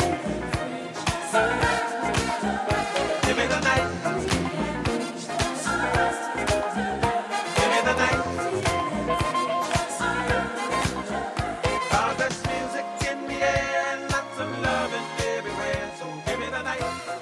Give me the night. Give me the night. 'Cause there's music in the air, lots of loving everywhere. So give me the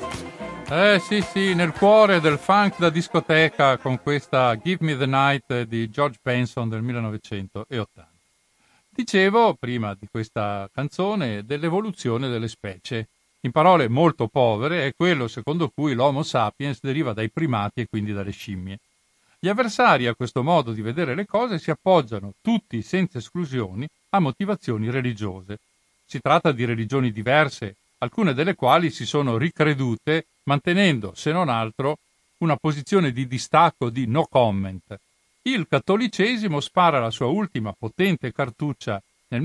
night. Sì, nel cuore del funk da discoteca con questa Give Me the Night di George Benson del 1980. Dicevo, prima di questa canzone, dell'evoluzione delle specie. In parole molto povere, è quello secondo cui l'Homo sapiens deriva dai primati e quindi dalle scimmie. Gli avversari a questo modo di vedere le cose si appoggiano, tutti senza esclusioni, a motivazioni religiose. Si tratta di religioni diverse, alcune delle quali si sono ricredute, mantenendo, se non altro, una posizione di distacco, di no comment. Il cattolicesimo spara la sua ultima potente cartuccia nel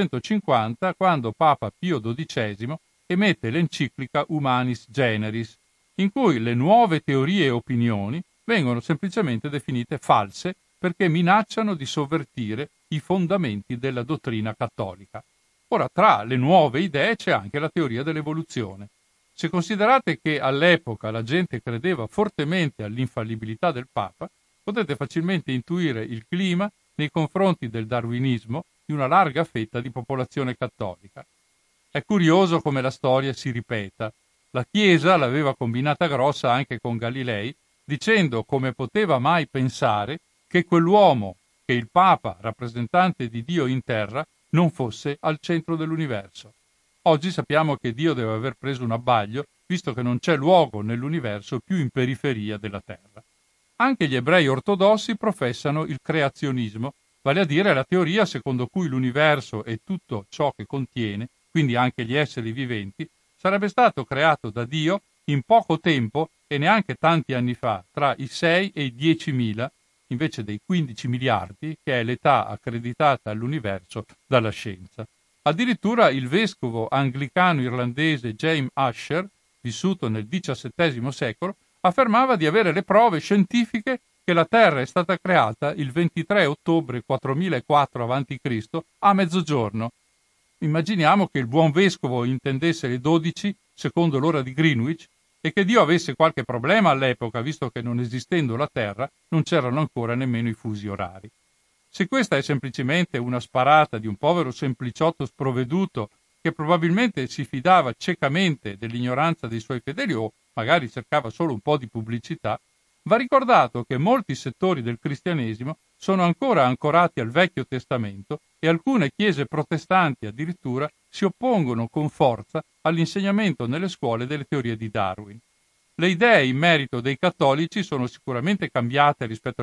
1950, quando Papa Pio XII emette l'enciclica Humanis Generis, in cui le nuove teorie e opinioni vengono semplicemente definite false perché minacciano di sovvertire i fondamenti della dottrina cattolica. Ora, tra le nuove idee c'è anche la teoria dell'evoluzione. Se considerate che all'epoca la gente credeva fortemente all'infallibilità del Papa, potete facilmente intuire il clima nei confronti del darwinismo di una larga fetta di popolazione cattolica. È curioso come la storia si ripeta. La Chiesa l'aveva combinata grossa anche con Galilei, dicendo come poteva mai pensare che quell'uomo, che il Papa, rappresentante di Dio in terra, non fosse al centro dell'universo. Oggi sappiamo che Dio deve aver preso un abbaglio, visto che non c'è luogo nell'universo più in periferia della terra. Anche gli ebrei ortodossi professano il creazionismo, vale a dire la teoria secondo cui l'universo e tutto ciò che contiene, quindi anche gli esseri viventi, sarebbe stato creato da Dio in poco tempo e neanche tanti anni fa, tra i 6 e i 10.000, invece dei 15 miliardi, che è l'età accreditata all'universo dalla scienza. Addirittura il vescovo anglicano irlandese James Ussher, vissuto nel XVII secolo, affermava di avere le prove scientifiche che la Terra è stata creata il 23 ottobre 4004 a.C. a mezzogiorno. Immaginiamo che il buon vescovo intendesse le 12 secondo l'ora di Greenwich e che Dio avesse qualche problema all'epoca, visto che non esistendo la Terra non c'erano ancora nemmeno i fusi orari. Se questa è semplicemente una sparata di un povero sempliciotto sprovveduto che probabilmente si fidava ciecamente dell'ignoranza dei suoi fedeli o magari cercava solo un po' di pubblicità, va ricordato che molti settori del cristianesimo sono ancora ancorati al Vecchio Testamento e alcune chiese protestanti addirittura si oppongono con forza all'insegnamento nelle scuole delle teorie di Darwin. Le idee in merito dei cattolici sono sicuramente cambiate rispetto al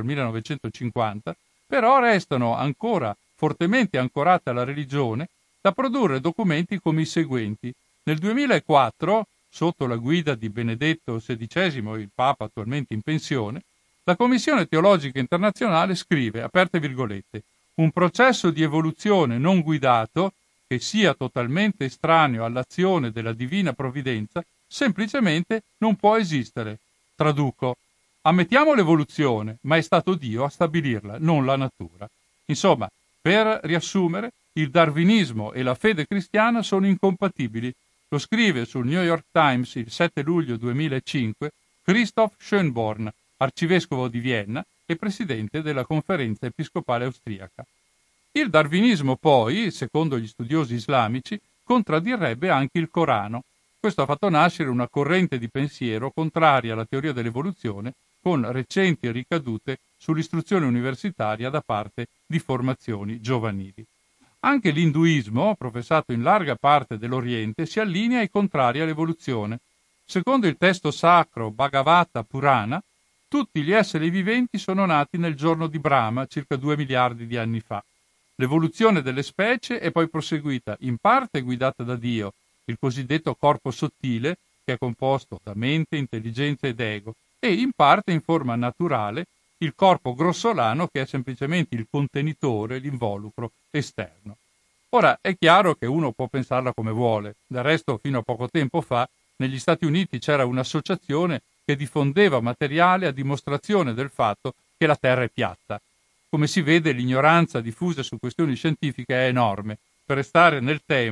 1950, però restano ancora fortemente ancorate alla religione da produrre documenti come i seguenti. Nel 2004, sotto la guida di Benedetto XVI, il Papa attualmente in pensione, la Commissione Teologica Internazionale scrive, aperte virgolette, un processo di evoluzione non guidato, che sia totalmente estraneo all'azione della divina provvidenza, semplicemente non può esistere. Traduco, ammettiamo l'evoluzione, ma è stato Dio a stabilirla, non la natura. Insomma, per riassumere, il darwinismo e la fede cristiana sono incompatibili. Lo scrive sul New York Times il 7 luglio 2005 Christoph Schönborn, arcivescovo di Vienna e presidente della Conferenza Episcopale Austriaca. Il darwinismo poi, secondo gli studiosi islamici, contraddirebbe anche il Corano. Questo ha fatto nascere una corrente di pensiero contraria alla teoria dell'evoluzione, con recenti ricadute sull'istruzione universitaria da parte di formazioni giovanili. Anche l'induismo, professato in larga parte dell'Oriente, si allinea ai contrari all'evoluzione. Secondo il testo sacro Bhagavata Purana, tutti gli esseri viventi sono nati nel giorno di Brahma, circa 2 miliardi di anni fa. L'evoluzione delle specie è poi proseguita, in parte guidata da Dio, il cosiddetto corpo sottile, che è composto da mente, intelligenza ed ego, e in parte in forma naturale, il corpo grossolano che è semplicemente il contenitore, l'involucro esterno. Ora, è chiaro che uno può pensarla come vuole. Del resto, fino a poco tempo fa, negli Stati Uniti c'era un'associazione che diffondeva materiale a dimostrazione del fatto che la Terra è piatta. Come si vede, l'ignoranza diffusa su questioni scientifiche è enorme. Per restare nel tema,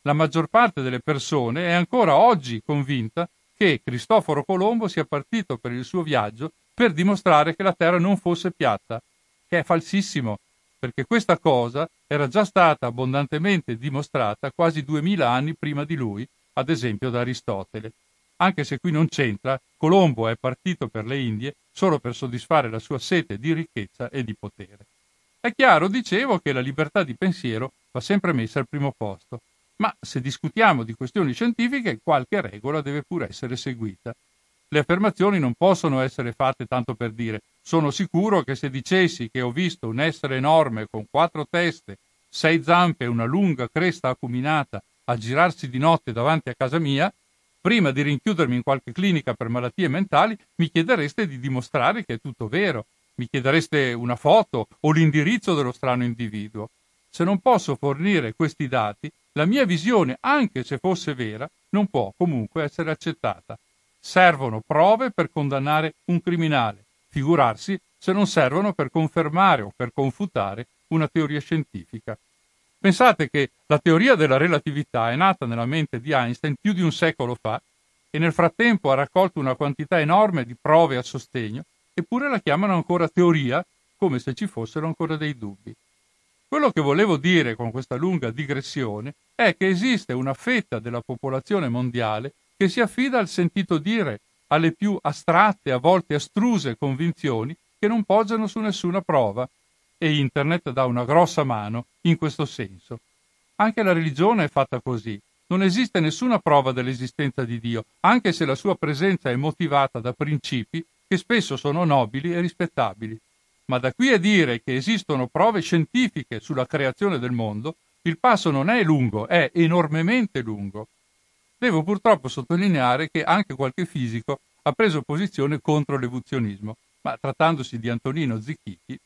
la maggior parte delle persone è ancora oggi convinta che Cristoforo Colombo sia partito per il suo viaggio per dimostrare che la Terra non fosse piatta, che è falsissimo, perché questa cosa era già stata abbondantemente dimostrata quasi 2000 anni prima di lui, ad esempio da Aristotele. Anche se qui non c'entra, Colombo è partito per le Indie solo per soddisfare la sua sete di ricchezza e di potere. È chiaro, dicevo, che la libertà di pensiero va sempre messa al primo posto, ma se discutiamo di questioni scientifiche, qualche regola deve pure essere seguita. Le affermazioni non possono essere fatte tanto per dire: sono sicuro che se dicessi che ho visto un essere enorme con 4 teste, 6 zampe e una lunga cresta acuminata aggirarsi di notte davanti a casa mia, prima di rinchiudermi in qualche clinica per malattie mentali, mi chiedereste di dimostrare che è tutto vero. Mi chiedereste una foto o l'indirizzo dello strano individuo. Se non posso fornire questi dati, la mia visione, anche se fosse vera, non può comunque essere accettata. Servono prove per condannare un criminale, figurarsi se non servono per confermare o per confutare una teoria scientifica. Pensate che la teoria della relatività è nata nella mente di Einstein più di un secolo fa e nel frattempo ha raccolto una quantità enorme di prove a sostegno, eppure la chiamano ancora teoria, come se ci fossero ancora dei dubbi. Quello che volevo dire con questa lunga digressione è che esiste una fetta della popolazione mondiale che si affida al sentito dire, alle più astratte, a volte astruse convinzioni che non poggiano su nessuna prova, e Internet dà una grossa mano in questo senso. Anche la religione è fatta così. Non esiste nessuna prova dell'esistenza di Dio, anche se la sua presenza è motivata da principi che spesso sono nobili e rispettabili. Ma da qui a dire che esistono prove scientifiche sulla creazione del mondo, il passo non è lungo, è enormemente lungo. Devo purtroppo sottolineare che anche qualche fisico ha preso posizione contro l'evoluzionismo, ma trattandosi di Antonino Zicchichi.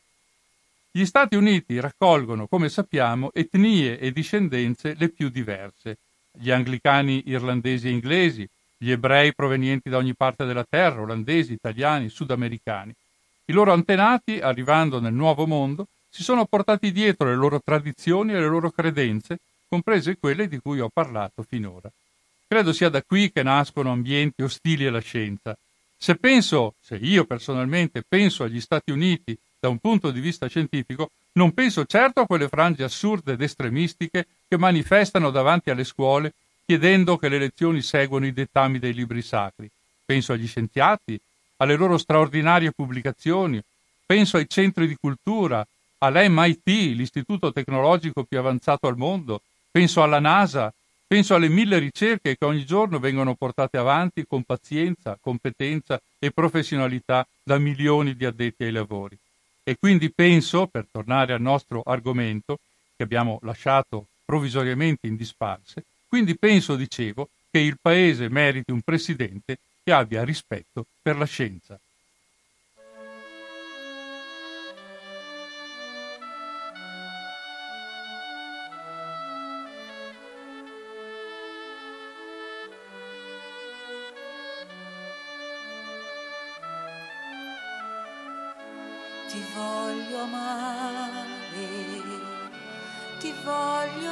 Gli Stati Uniti raccolgono, come sappiamo, etnie e discendenze le più diverse. Gli anglicani irlandesi e inglesi, gli ebrei provenienti da ogni parte della terra, olandesi, italiani, sudamericani. I loro antenati, arrivando nel Nuovo Mondo, si sono portati dietro le loro tradizioni e le loro credenze, comprese quelle di cui ho parlato finora. Credo sia da qui che nascono ambienti ostili alla scienza. Se io personalmente penso agli Stati Uniti da un punto di vista scientifico, non penso certo a quelle frange assurde ed estremistiche che manifestano davanti alle scuole chiedendo che le lezioni seguano i dettami dei libri sacri. Penso agli scienziati, alle loro straordinarie pubblicazioni, penso ai centri di cultura, all'MIT, l'istituto tecnologico più avanzato al mondo, penso alla NASA, penso alle 1000 ricerche che ogni giorno vengono portate avanti con pazienza, competenza e professionalità da milioni di addetti ai lavori. E quindi penso, per tornare al nostro argomento, che abbiamo lasciato provvisoriamente in disparse, quindi penso, dicevo, che il Paese meriti un presidente che abbia rispetto per la scienza. Ti voglio amare, ti voglio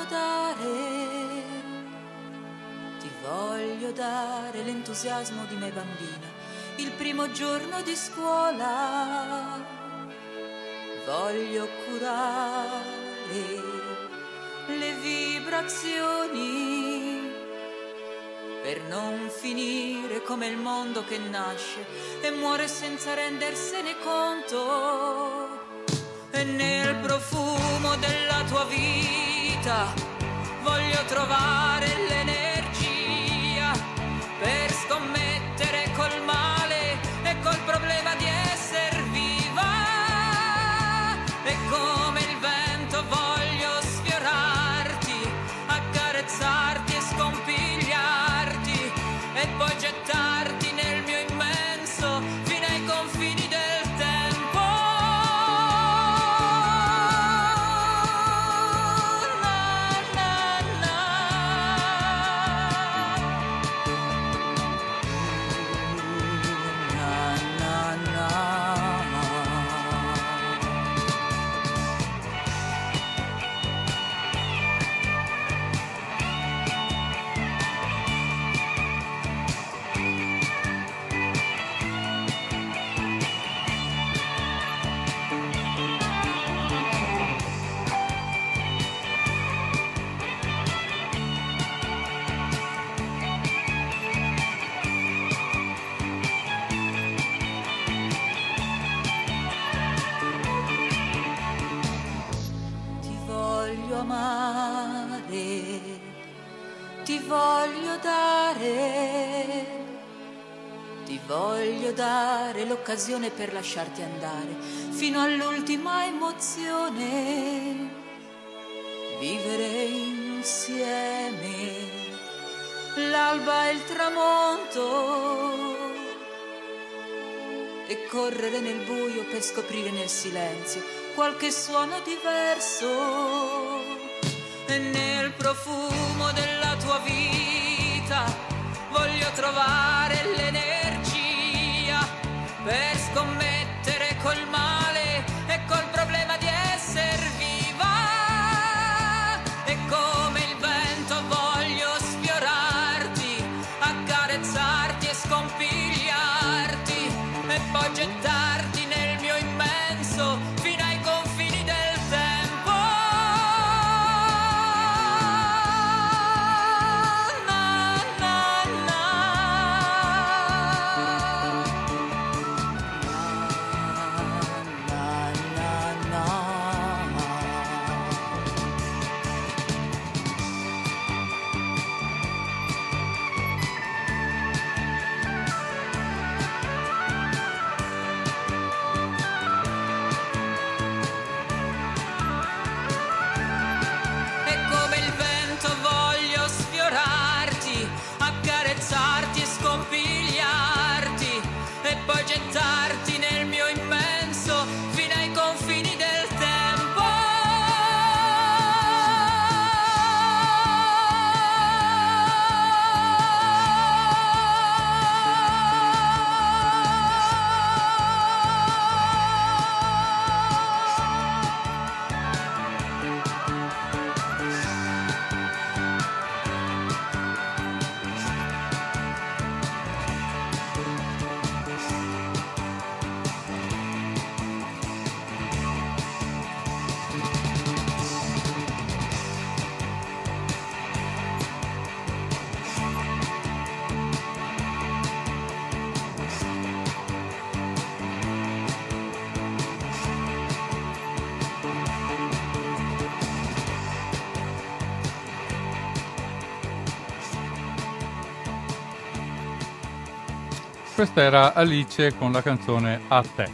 dare l'entusiasmo di me bambina, il primo giorno di scuola. Voglio curare le vibrazioni per non finire come il mondo che nasce e muore senza rendersene conto. E nel profumo della tua vita voglio trovare l'energia per scommettere col male e col problema di essere viva. E come il vento voglio sfiorarti, accarezzarti e scompigliarti e poi gettarti nel mio immenso fino ai confini del tempo. Na, na, na. voglio dare l'occasione per lasciarti andare fino all'ultima emozione, vivere insieme l'alba e il tramonto e correre nel buio per scoprire nel silenzio qualche suono diverso. E nel profumo della tua vita voglio trovare l'energia per scommettere col male e col problema di esser viva. E come il vento voglio sfiorarti, accarezzarti e scompigliarti e poi gettarti nel mio immenso fino ai confini del tempo. Na, na, na. Na, na, na, na. E come il vento voglio sfiorarti, accarezzarti e scompigliarti e poi gettarti nel mio immenso fino ai confini del tempo. Questa era Alice con la canzone A te.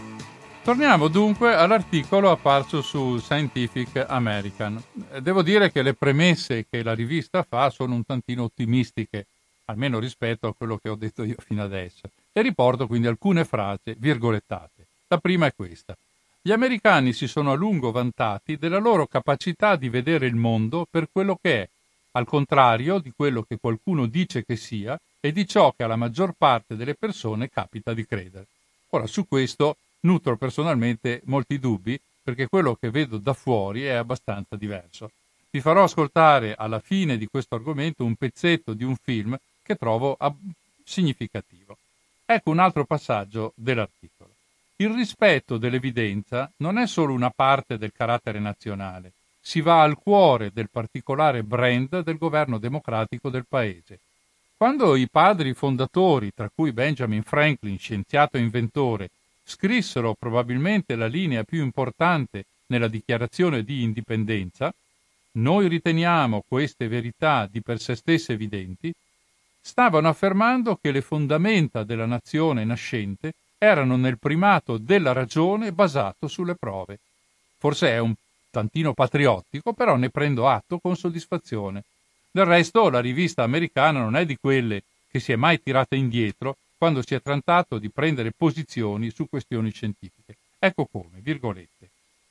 Torniamo dunque all'articolo apparso su Scientific American. Devo dire che le premesse che la rivista fa sono un tantino ottimistiche, almeno rispetto a quello che ho detto io fino adesso, e riporto quindi alcune frasi virgolettate. La prima è questa: gli americani si sono a lungo vantati della loro capacità di vedere il mondo per quello che è, al contrario di quello che qualcuno dice che sia e di ciò che alla maggior parte delle persone capita di credere. Ora, su questo nutro personalmente molti dubbi, perché quello che vedo da fuori è abbastanza diverso. Vi farò ascoltare alla fine di questo argomento un pezzetto di un film che trovo significativo. Ecco un altro passaggio dell'articolo. Il rispetto dell'evidenza non è solo una parte del carattere nazionale, si va al cuore del particolare brand del governo democratico del paese. Quando i padri fondatori, tra cui Benjamin Franklin, scienziato e inventore, scrissero probabilmente la linea più importante nella dichiarazione di indipendenza, noi riteniamo queste verità di per sé stesse evidenti, stavano affermando che le fondamenta della nazione nascente erano nel primato della ragione basato sulle prove. Forse è un tantino patriottico, però ne prendo atto con soddisfazione. Del resto, la rivista americana non è di quelle che si è mai tirata indietro quando si è trattato di prendere posizioni su questioni scientifiche. Ecco come, virgolette.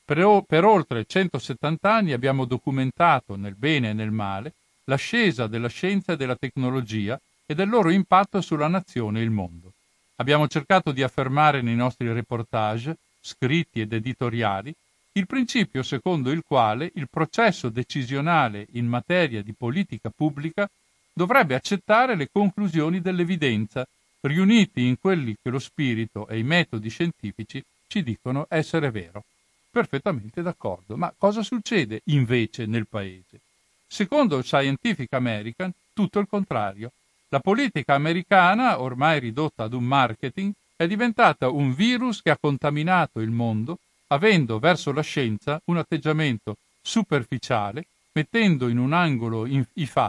Per oltre 170 anni abbiamo documentato, nel bene e nel male, l'ascesa della scienza e della tecnologia e del loro impatto sulla nazione e il mondo. Abbiamo cercato di affermare nei nostri reportage, scritti ed editoriali, il principio secondo il quale il processo decisionale in materia di politica pubblica dovrebbe accettare le conclusioni dell'evidenza, riuniti in quelli che lo spirito e i metodi scientifici ci dicono essere vero. Perfettamente d'accordo. Ma cosa succede invece nel paese? Secondo Scientific American, tutto il contrario. La politica americana, ormai ridotta ad un marketing, è diventata un virus che ha contaminato il mondo, avendo verso la scienza un atteggiamento superficiale, mettendo in un angolo i fatti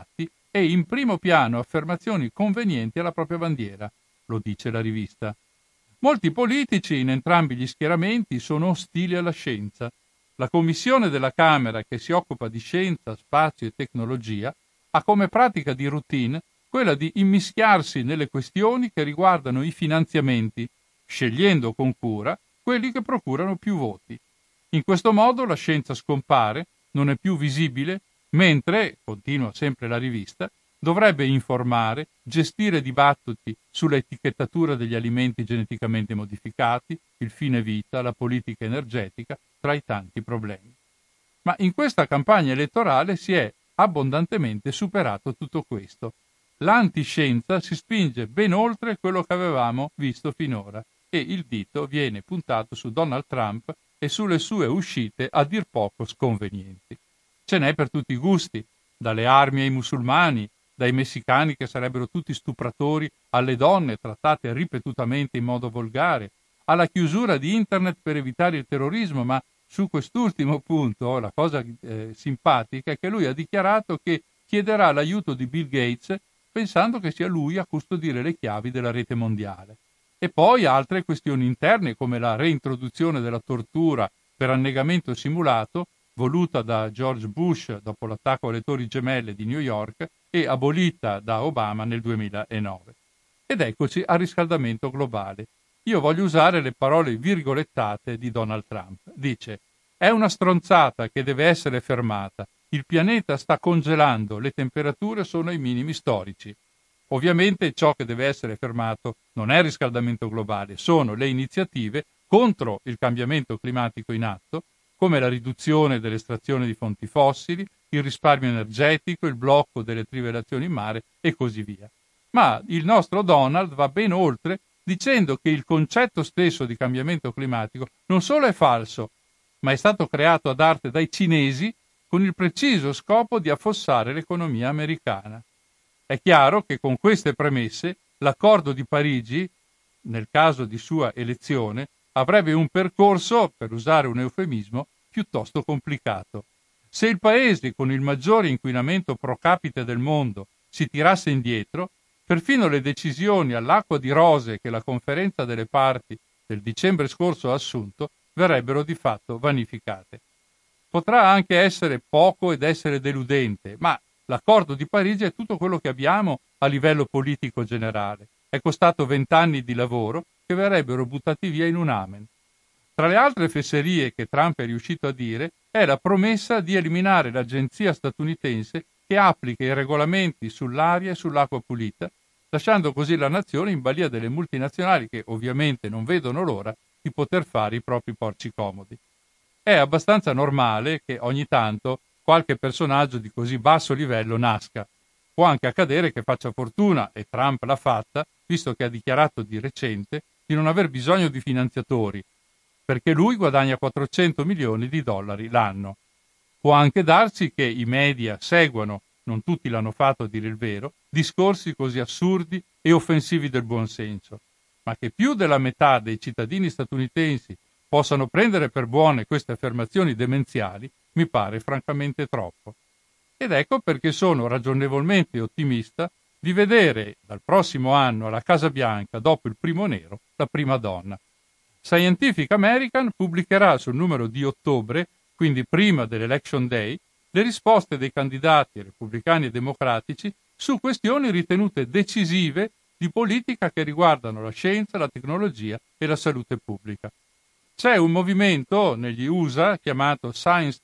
e in primo piano affermazioni convenienti alla propria bandiera, lo dice la rivista. Molti politici in entrambi gli schieramenti sono ostili alla scienza. La commissione della Camera che si occupa di scienza, spazio e tecnologia ha come pratica di routine quella di immischiarsi nelle questioni che riguardano i finanziamenti, scegliendo con cura quelli che procurano più voti. In questo modo la scienza scompare, non è più visibile, mentre, continua sempre la rivista, dovrebbe informare, gestire dibattiti sulla etichettatura degli alimenti geneticamente modificati, il fine vita, la politica energetica, tra i tanti problemi. Ma in questa campagna elettorale si è abbondantemente superato tutto questo. L'antiscienza si spinge ben oltre quello che avevamo visto finora e il dito viene puntato su Donald Trump e sulle sue uscite a dir poco sconvenienti. Ce n'è per tutti i gusti, dalle armi ai musulmani, dai messicani che sarebbero tutti stupratori alle donne trattate ripetutamente in modo volgare, alla chiusura di internet per evitare il terrorismo, ma su quest'ultimo punto la cosa simpatica è che lui ha dichiarato che chiederà l'aiuto di Bill Gates pensando che sia lui a custodire le chiavi della rete mondiale. E poi altre questioni interne come la reintroduzione della tortura per annegamento simulato voluta da George Bush dopo l'attacco alle Torri Gemelle di New York e abolita da Obama nel 2009. Ed eccoci al riscaldamento globale. Io voglio usare le parole virgolettate di Donald Trump. Dice: è una stronzata che deve essere fermata. Il pianeta sta congelando, le temperature sono ai minimi storici. Ovviamente ciò che deve essere fermato non è il riscaldamento globale, sono le iniziative contro il cambiamento climatico in atto, come la riduzione dell'estrazione di fonti fossili, il risparmio energetico, il blocco delle trivellazioni in mare e così via. Ma il nostro Donald va ben oltre dicendo che il concetto stesso di cambiamento climatico non solo è falso, ma è stato creato ad arte dai cinesi con il preciso scopo di affossare l'economia americana. È chiaro che con queste premesse l'accordo di Parigi, nel caso di sua elezione, avrebbe un percorso, per usare un eufemismo, piuttosto complicato. Se il paese con il maggiore inquinamento pro capite del mondo si tirasse indietro, perfino le decisioni all'acqua di rose che la conferenza delle parti del dicembre scorso ha assunto verrebbero di fatto vanificate. Potrà anche essere poco ed essere deludente, ma l'accordo di Parigi è tutto quello che abbiamo a livello politico generale. È costato 20 anni di lavoro che verrebbero buttati via in un amen. Tra le altre fesserie che Trump è riuscito a dire è la promessa di eliminare l'agenzia statunitense che applica i regolamenti sull'aria e sull'acqua pulita, lasciando così la nazione in balia delle multinazionali che ovviamente non vedono l'ora di poter fare i propri porci comodi. È abbastanza normale che ogni tanto qualche personaggio di così basso livello nasca. Può anche accadere che faccia fortuna, e Trump l'ha fatta, visto che ha dichiarato di recente di non aver bisogno di finanziatori, perché lui guadagna 400 milioni di dollari l'anno. Può anche darsi che i media seguano, non tutti l'hanno fatto a dire il vero, discorsi così assurdi e offensivi del buonsenso, ma che più della metà dei cittadini statunitensi possano prendere per buone queste affermazioni demenziali mi pare francamente troppo. Ed ecco perché sono ragionevolmente ottimista di vedere dal prossimo anno alla Casa Bianca, dopo il primo nero, la prima donna. Scientific American pubblicherà sul numero di ottobre, quindi prima dell'Election Day, le risposte dei candidati repubblicani e democratici su questioni ritenute decisive di politica che riguardano la scienza, la tecnologia e la salute pubblica. C'è un movimento negli USA chiamato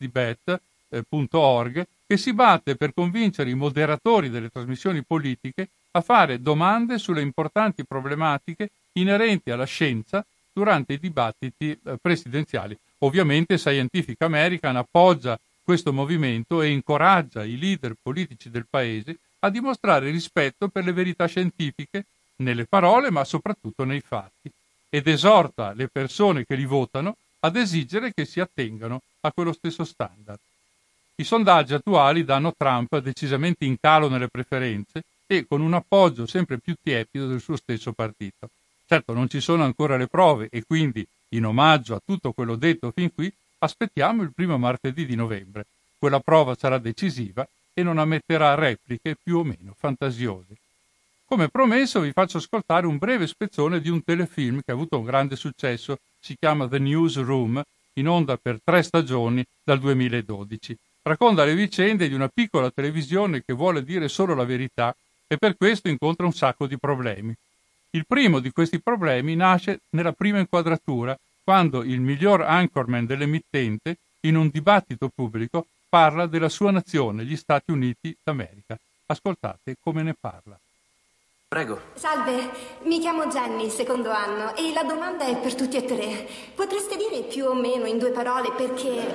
sciencedebate.org che si batte per convincere i moderatori delle trasmissioni politiche a fare domande sulle importanti problematiche inerenti alla scienza durante i dibattiti presidenziali. Ovviamente Scientific American appoggia questo movimento e incoraggia i leader politici del paese a dimostrare rispetto per le verità scientifiche nelle parole ma soprattutto nei fatti, ed esorta le persone che li votano ad esigere che si attengano a quello stesso standard. I sondaggi attuali danno Trump decisamente in calo nelle preferenze e con un appoggio sempre più tiepido del suo stesso partito. Certo, non ci sono ancora le prove e quindi, in omaggio a tutto quello detto fin qui, aspettiamo il primo martedì di novembre. Quella prova sarà decisiva e non ammetterà repliche più o meno fantasiose. Come promesso vi faccio ascoltare un breve spezzone di un telefilm che ha avuto un grande successo, si chiama The Newsroom, in onda per 3 stagioni dal 2012. Racconta le vicende di una piccola televisione che vuole dire solo la verità e per questo incontra un sacco di problemi. Il primo di questi problemi nasce nella prima inquadratura, quando il miglior anchorman dell'emittente, in un dibattito pubblico, parla della sua nazione, gli Stati Uniti d'America. Ascoltate come ne parla. Prego. Salve, mi chiamo Jenny, secondo anno, e la domanda è per tutti e 3. Potreste dire più o meno in 2 parole perché...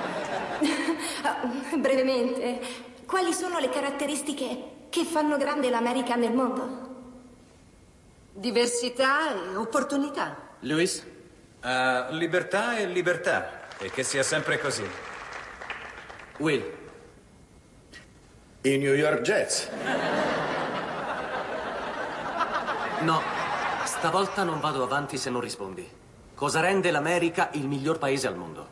brevemente, quali sono le caratteristiche che fanno grande l'America nel mondo? Diversità e opportunità. Luis? Libertà e libertà. E che sia sempre così. Will? I New York Jets. No, stavolta non vado avanti se non rispondi. Cosa rende l'America il miglior paese al mondo?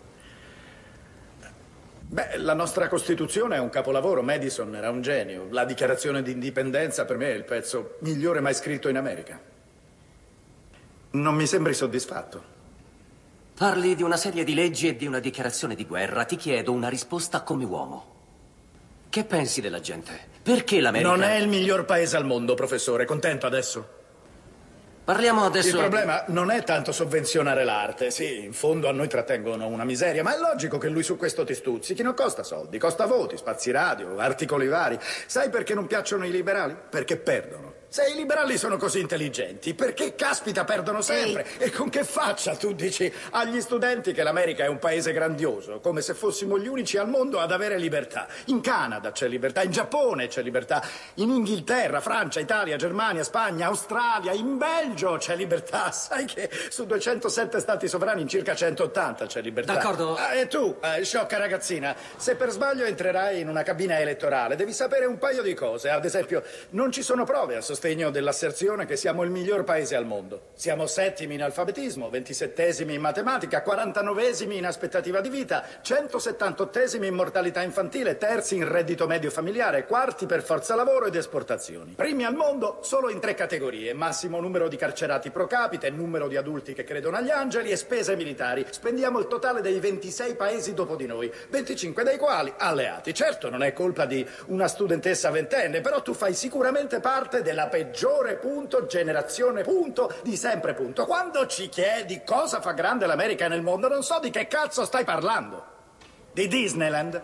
Beh, la nostra Costituzione è un capolavoro. Madison era un genio. La Dichiarazione di Indipendenza per me è il pezzo migliore mai scritto in America. Non mi sembri soddisfatto. Parli di una serie di leggi e di una dichiarazione di guerra. Ti chiedo una risposta come uomo. Che pensi della gente? Perché l'America... Non è il miglior paese al mondo, professore. Contento adesso? Parliamo adesso... Il problema non è tanto sovvenzionare l'arte. Sì, in fondo a noi trattengono una miseria, ma è logico che lui su questo ti stuzzichi. Non costa soldi, costa voti, spazi radio, articoli vari. Sai perché non piacciono i liberali? Perché perdono. Se i liberali sono così intelligenti, perché caspita perdono sempre? E con che faccia tu dici agli studenti che l'America è un paese grandioso, come se fossimo gli unici al mondo ad avere libertà? In Canada c'è libertà, in Giappone c'è libertà, in Inghilterra, Francia, Italia, Germania, Spagna, Australia, in Belgio c'è libertà. Sai che su 207 stati sovrani in circa 180 c'è libertà. D'accordo. E tu, sciocca ragazzina, se per sbaglio entrerai in una cabina elettorale, devi sapere un paio di cose. Ad esempio, non ci sono prove a sostegno dell'asserzione che siamo il miglior paese al mondo. Siamo 7imi in alfabetismo, 27esimi in matematica, 49esimi in aspettativa di vita, 178esimi in mortalità infantile, 3rdi in reddito medio familiare, 4ti per forza lavoro ed esportazioni. Primi al mondo solo in 3 categorie: massimo numero di carcerati pro capite, numero di adulti che credono agli angeli e spese militari. Spendiamo il totale dei 26 paesi dopo di noi, 25 dei quali alleati. Certo, non è colpa di una studentessa ventenne, però tu fai sicuramente parte della peggiore generazione di sempre . Quando ci chiedi cosa fa grande l'America nel mondo, non so di che cazzo stai parlando. Di Disneyland?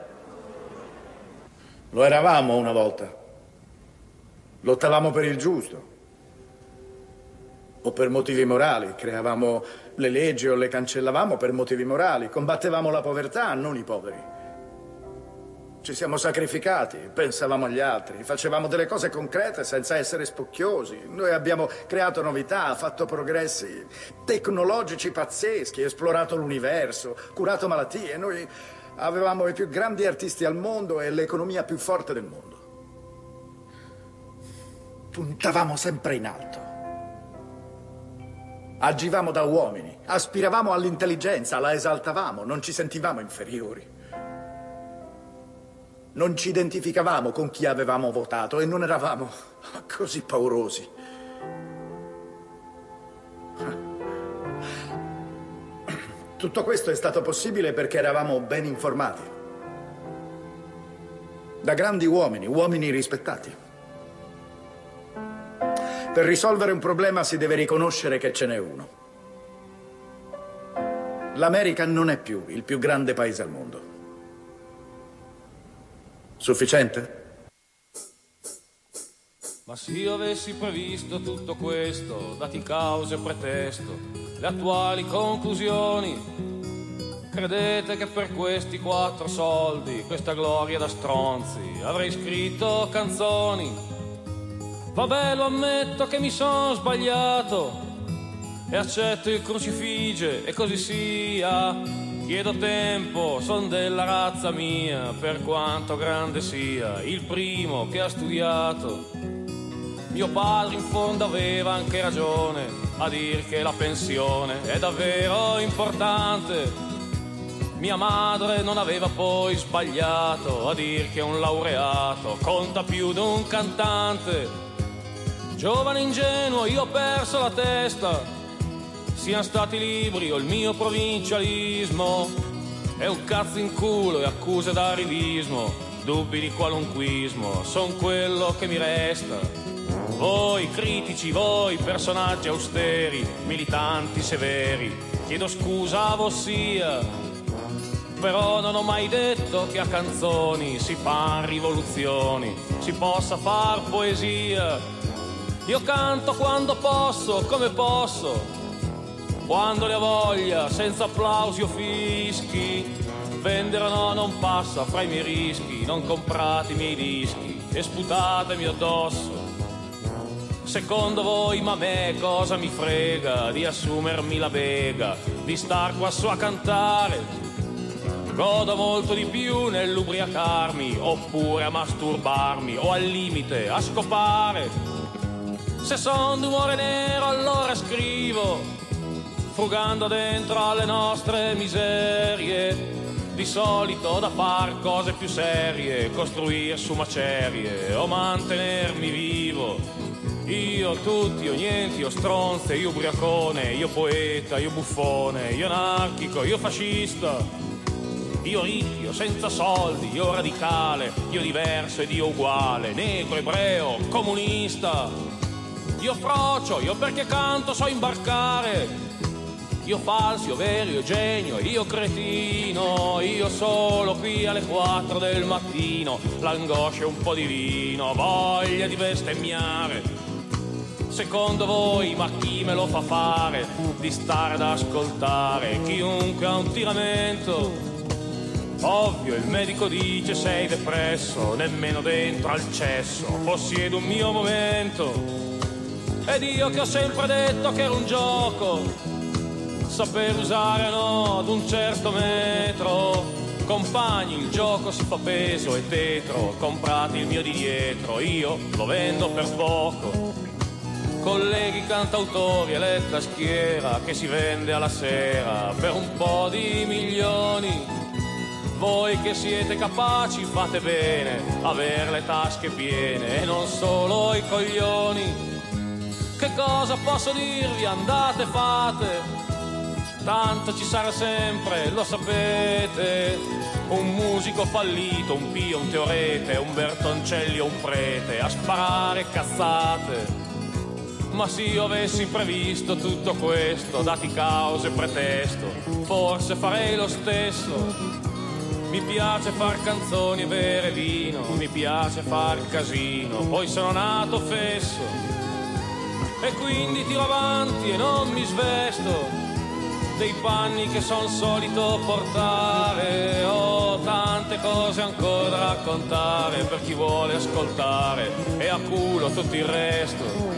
Lo eravamo una volta. Lottavamo per il giusto. O per motivi morali. Creavamo le leggi o le cancellavamo per motivi morali. Combattevamo la povertà, non i poveri. Ci siamo sacrificati, pensavamo agli altri, facevamo delle cose concrete senza essere spocchiosi. Noi abbiamo creato novità, fatto progressi tecnologici pazzeschi, esplorato l'universo, curato malattie. Noi avevamo i più grandi artisti al mondo e l'economia più forte del mondo. Puntavamo sempre in alto. Agivamo da uomini, aspiravamo all'intelligenza, la esaltavamo, non ci sentivamo inferiori. Non ci identificavamo con chi avevamo votato e non eravamo così paurosi. Tutto questo è stato possibile perché eravamo ben informati. Da grandi uomini, uomini rispettati. Per risolvere un problema si deve riconoscere che ce n'è uno. L'America non è più il più grande paese al mondo. Sufficiente? Ma se io avessi previsto tutto questo, dati causa e pretesto, le attuali conclusioni, credete che per questi 4 soldi, questa gloria da stronzi, avrei scritto canzoni? Vabbè, lo ammetto che mi sono sbagliato e accetto il crucifige e così sia. Chiedo tempo, son della razza mia, per quanto grande sia, il primo che ha studiato. Mio padre in fondo aveva anche ragione a dir che la pensione è davvero importante. Mia madre non aveva poi sbagliato a dir che un laureato conta più di un cantante. Giovane ingenuo, io ho perso la testa, siano stati libri o il mio provincialismo. È un cazzo in culo e accuse d'arrivismo, dubbi di qualunquismo, son quello che mi resta. Voi critici, voi personaggi austeri, militanti severi, chiedo scusa a vossia, però non ho mai detto che a canzoni si fan rivoluzioni, si possa far poesia. Io canto quando posso, come posso, quando ne ho voglia, senza applausi o fischi. Vendere no, non passa fra i miei rischi, non comprate i miei dischi e sputatemi addosso. Secondo voi, ma a me cosa mi frega di assumermi la bega, di star qua su a cantare? Godo molto di più nell'ubriacarmi, oppure a masturbarmi, o al limite a scopare. Se son d'umore nero allora scrivo, frugando dentro alle nostre miserie. Di solito da far cose più serie, costruire su macerie o mantenermi vivo. Io tutti, io niente, io stronze, io ubriacone, io poeta, io buffone, io anarchico, io fascista. Io ricchio, senza soldi, io radicale, io diverso ed io uguale, negro, ebreo, comunista. Io frocio, io perché canto so imbarcare. Io falso, io vero, io genio, io cretino. Io solo qui alle 4 del mattino, l'angoscia e un po' di vino, voglia di bestemmiare. Secondo voi, ma chi me lo fa fare di stare ad ascoltare chiunque ha un tiramento? Ovvio, il medico dice sei depresso, nemmeno dentro al cesso possiedo un mio momento. Ed io che ho sempre detto che era un gioco, saper usare no ad un certo metro. Compagni, il gioco si fa peso e tetro, comprate il mio di dietro, io lo vendo per poco. Colleghi cantautori e letta schiera che si vende alla sera per un po' di milioni. Voi che siete capaci fate bene, aver le tasche piene e non solo i coglioni. Che cosa posso dirvi? Andate, fate, tanto ci sarà sempre, lo sapete. Un musico fallito, un pio, un teorete, un Bertoncelli o un prete a sparare cazzate. Ma se io avessi previsto tutto questo, dati cause e pretesto, forse farei lo stesso. Mi piace far canzoni e bere vino, mi piace far casino, poi sono nato fesso e quindi tiro avanti e non mi svesto dei panni che son solito portare. Ho tante cose ancora da raccontare per chi vuole ascoltare e a culo tutto il resto.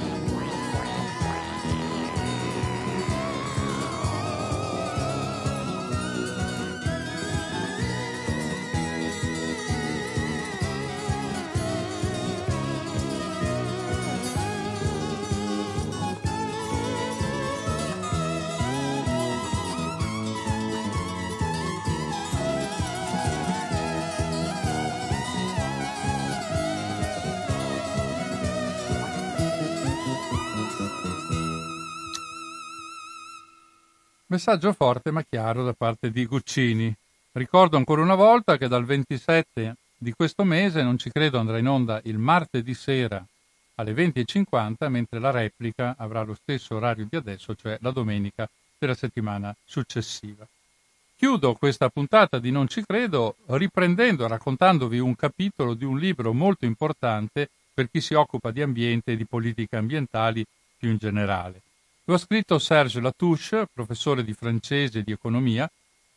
Messaggio forte ma chiaro da parte di Guccini. Ricordo ancora una volta che dal 27 di questo mese Non ci credo andrà in onda il martedì sera alle 20:50, mentre la replica avrà lo stesso orario di adesso, cioè la domenica della settimana successiva. Chiudo questa puntata di Non ci credo riprendendo, raccontandovi un capitolo di un libro molto importante per chi si occupa di ambiente e di politiche ambientali più in generale. Lo ha scritto Serge Latouche, professore francese di economia,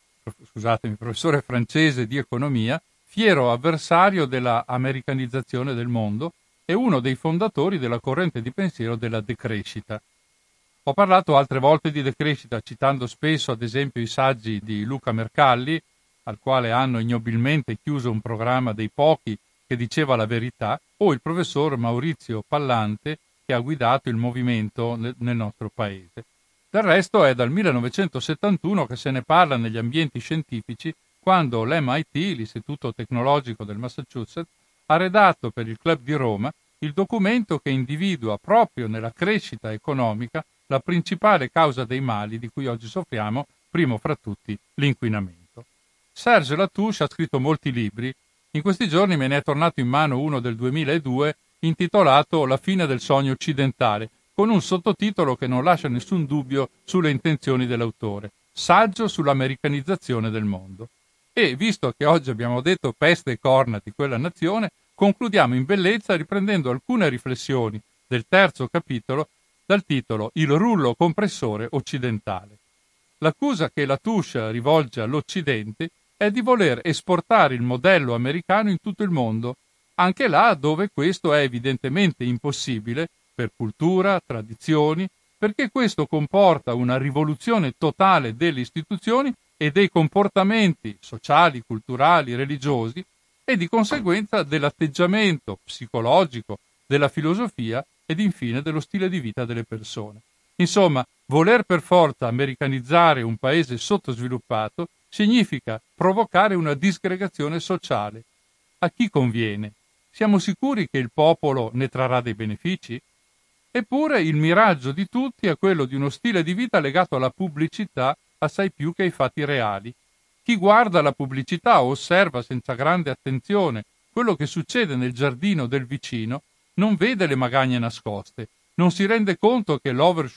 fiero avversario della americanizzazione del mondo e uno dei fondatori della corrente di pensiero della decrescita. Ho parlato altre volte di decrescita, citando spesso ad esempio i saggi di Luca Mercalli, al quale hanno ignobilmente chiuso un programma dei pochi che diceva la verità, o il professor Maurizio Pallante, che ha guidato il movimento nel nostro paese. Del resto è dal 1971 che se ne parla negli ambienti scientifici, quando l'MIT, l'Istituto Tecnologico del Massachusetts, ha redatto per il Club di Roma il documento che individua proprio nella crescita economica la principale causa dei mali di cui oggi soffriamo, primo fra tutti l'inquinamento. Serge Latouche ha scritto molti libri. In questi giorni me ne è tornato in mano uno del 2002 intitolato La fine del sogno occidentale, con un sottotitolo che non lascia nessun dubbio sulle intenzioni dell'autore: Saggio sull'americanizzazione del mondo. E, visto che oggi abbiamo detto peste e corna di quella nazione, concludiamo in bellezza riprendendo alcune riflessioni del terzo capitolo dal titolo Il rullo compressore occidentale. L'accusa che Latouche rivolge all'Occidente è di voler esportare il modello americano in tutto il mondo, anche là dove questo è evidentemente impossibile per cultura, tradizioni, perché questo comporta una rivoluzione totale delle istituzioni e dei comportamenti sociali, culturali, religiosi e di conseguenza dell'atteggiamento psicologico, della filosofia ed infine dello stile di vita delle persone. Insomma, voler per forza americanizzare un paese sottosviluppato significa provocare una disgregazione sociale. A chi conviene? Siamo sicuri che il popolo ne trarrà dei benefici? Eppure il miraggio di tutti è quello di uno stile di vita legato alla pubblicità assai più che ai fatti reali. Chi guarda la pubblicità o osserva senza grande attenzione quello che succede nel giardino del vicino non vede le magagne nascoste, non si rende conto che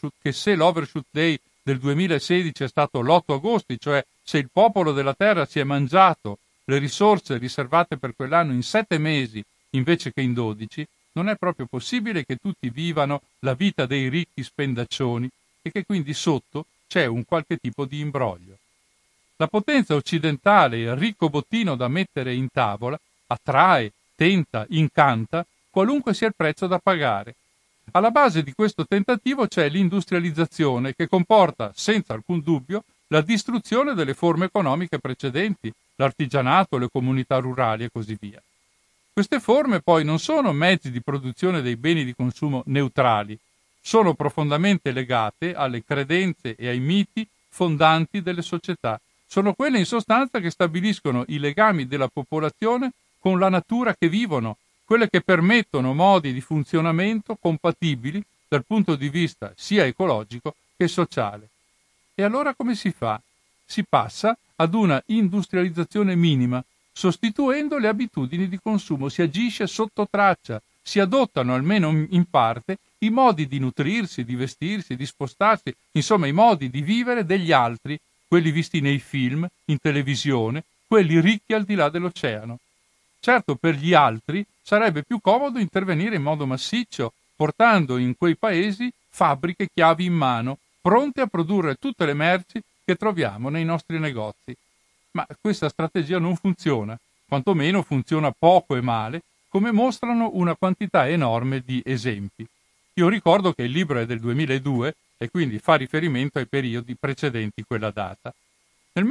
se l'Overshoot Day del 2016 è stato l'8 agosto, cioè se il popolo della terra si è mangiato le risorse riservate per quell'anno in 7 mesi invece che in 12, non è proprio possibile che tutti vivano la vita dei ricchi spendaccioni e che quindi sotto c'è un qualche tipo di imbroglio. La potenza occidentale e il ricco bottino da mettere in tavola attrae, tenta, incanta, qualunque sia il prezzo da pagare. Alla base di questo tentativo c'è l'industrializzazione che comporta, senza alcun dubbio, la distruzione delle forme economiche precedenti, l'artigianato, le comunità rurali e così via. Queste forme poi non sono mezzi di produzione dei beni di consumo neutrali, sono profondamente legate alle credenze e ai miti fondanti delle società. Sono quelle in sostanza che stabiliscono i legami della popolazione con la natura che vivono, quelle che permettono modi di funzionamento compatibili dal punto di vista sia ecologico che sociale. E allora come si fa? Si passa ad una industrializzazione minima, sostituendo le abitudini di consumo, si agisce sotto traccia, si adottano almeno in parte i modi di nutrirsi, di vestirsi, di spostarsi, insomma i modi di vivere degli altri, quelli visti nei film, in televisione, quelli ricchi al di là dell'oceano. Certo, per gli altri sarebbe più comodo intervenire in modo massiccio, portando in quei paesi fabbriche chiavi in mano, pronte a produrre tutte le merci che troviamo nei nostri negozi. Ma questa strategia non funziona, quantomeno funziona poco e male, come mostrano una quantità enorme di esempi. Io ricordo che il libro è del 2002 e quindi fa riferimento ai periodi precedenti quella data. Nel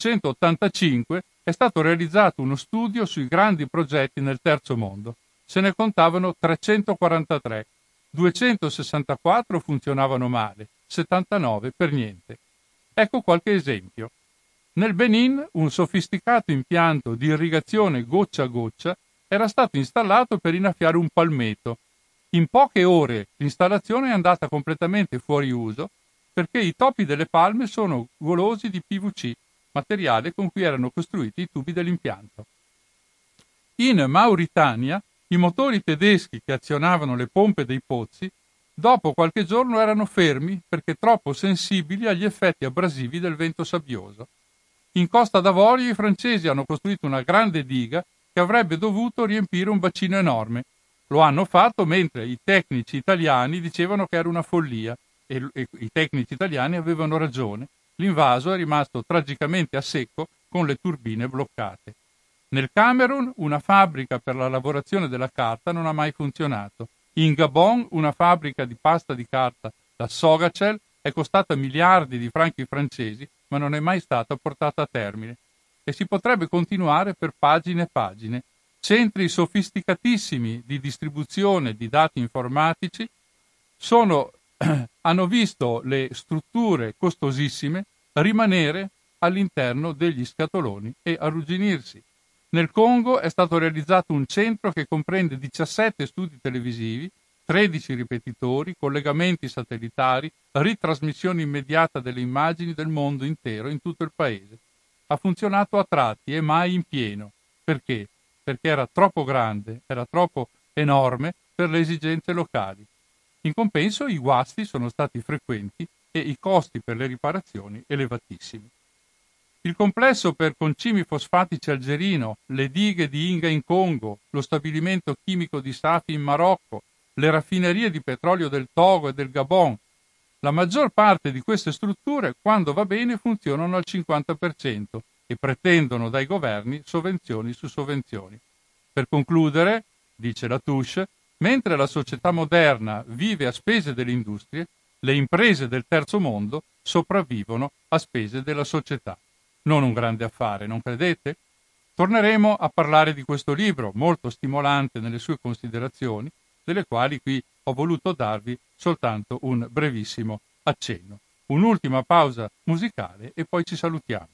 1985 è stato realizzato uno studio sui grandi progetti nel terzo mondo. Se ne contavano 343, 264 funzionavano male, 79 per niente. Ecco qualche esempio. Nel Benin un sofisticato impianto di irrigazione goccia a goccia era stato installato per innaffiare un palmeto. In poche ore l'installazione è andata completamente fuori uso perché i topi delle palme sono golosi di PVC, materiale con cui erano costruiti i tubi dell'impianto. In Mauritania i motori tedeschi che azionavano le pompe dei pozzi dopo qualche giorno erano fermi perché troppo sensibili agli effetti abrasivi del vento sabbioso. In Costa d'Avorio i francesi hanno costruito una grande diga che avrebbe dovuto riempire un bacino enorme. Lo hanno fatto mentre i tecnici italiani dicevano che era una follia e i tecnici italiani avevano ragione. L'invaso è rimasto tragicamente a secco con le turbine bloccate. Nel Camerun una fabbrica per la lavorazione della carta non ha mai funzionato. In Gabon una fabbrica di pasta di carta, la Sogacel, è costata miliardi di franchi francesi, ma non è mai stata portata a termine. E si potrebbe continuare per pagine e pagine. Centri sofisticatissimi di distribuzione di dati informatici sono hanno visto le strutture costosissime rimanere all'interno degli scatoloni e arrugginirsi. Nel Congo è stato realizzato un centro che comprende 17 studi televisivi, 13 ripetitori, collegamenti satellitari, ritrasmissione immediata delle immagini del mondo intero in tutto il paese. Ha funzionato a tratti e mai in pieno. Perché? Perché era troppo grande, era troppo enorme per le esigenze locali. In compenso i guasti sono stati frequenti e i costi per le riparazioni elevatissimi. Il complesso per concimi fosfatici algerino, le dighe di Inga in Congo, lo stabilimento chimico di Safi in Marocco, le raffinerie di petrolio del Togo e del Gabon. La maggior parte di queste strutture, quando va bene, funzionano al 50% e pretendono dai governi sovvenzioni su sovvenzioni. Per concludere, dice Latouche, mentre la società moderna vive a spese delle industrie, le imprese del terzo mondo sopravvivono a spese della società. Non un grande affare, non credete? Torneremo a parlare di questo libro, molto stimolante nelle sue considerazioni, delle quali qui ho voluto darvi soltanto un brevissimo accenno. Un'ultima pausa musicale e poi ci salutiamo.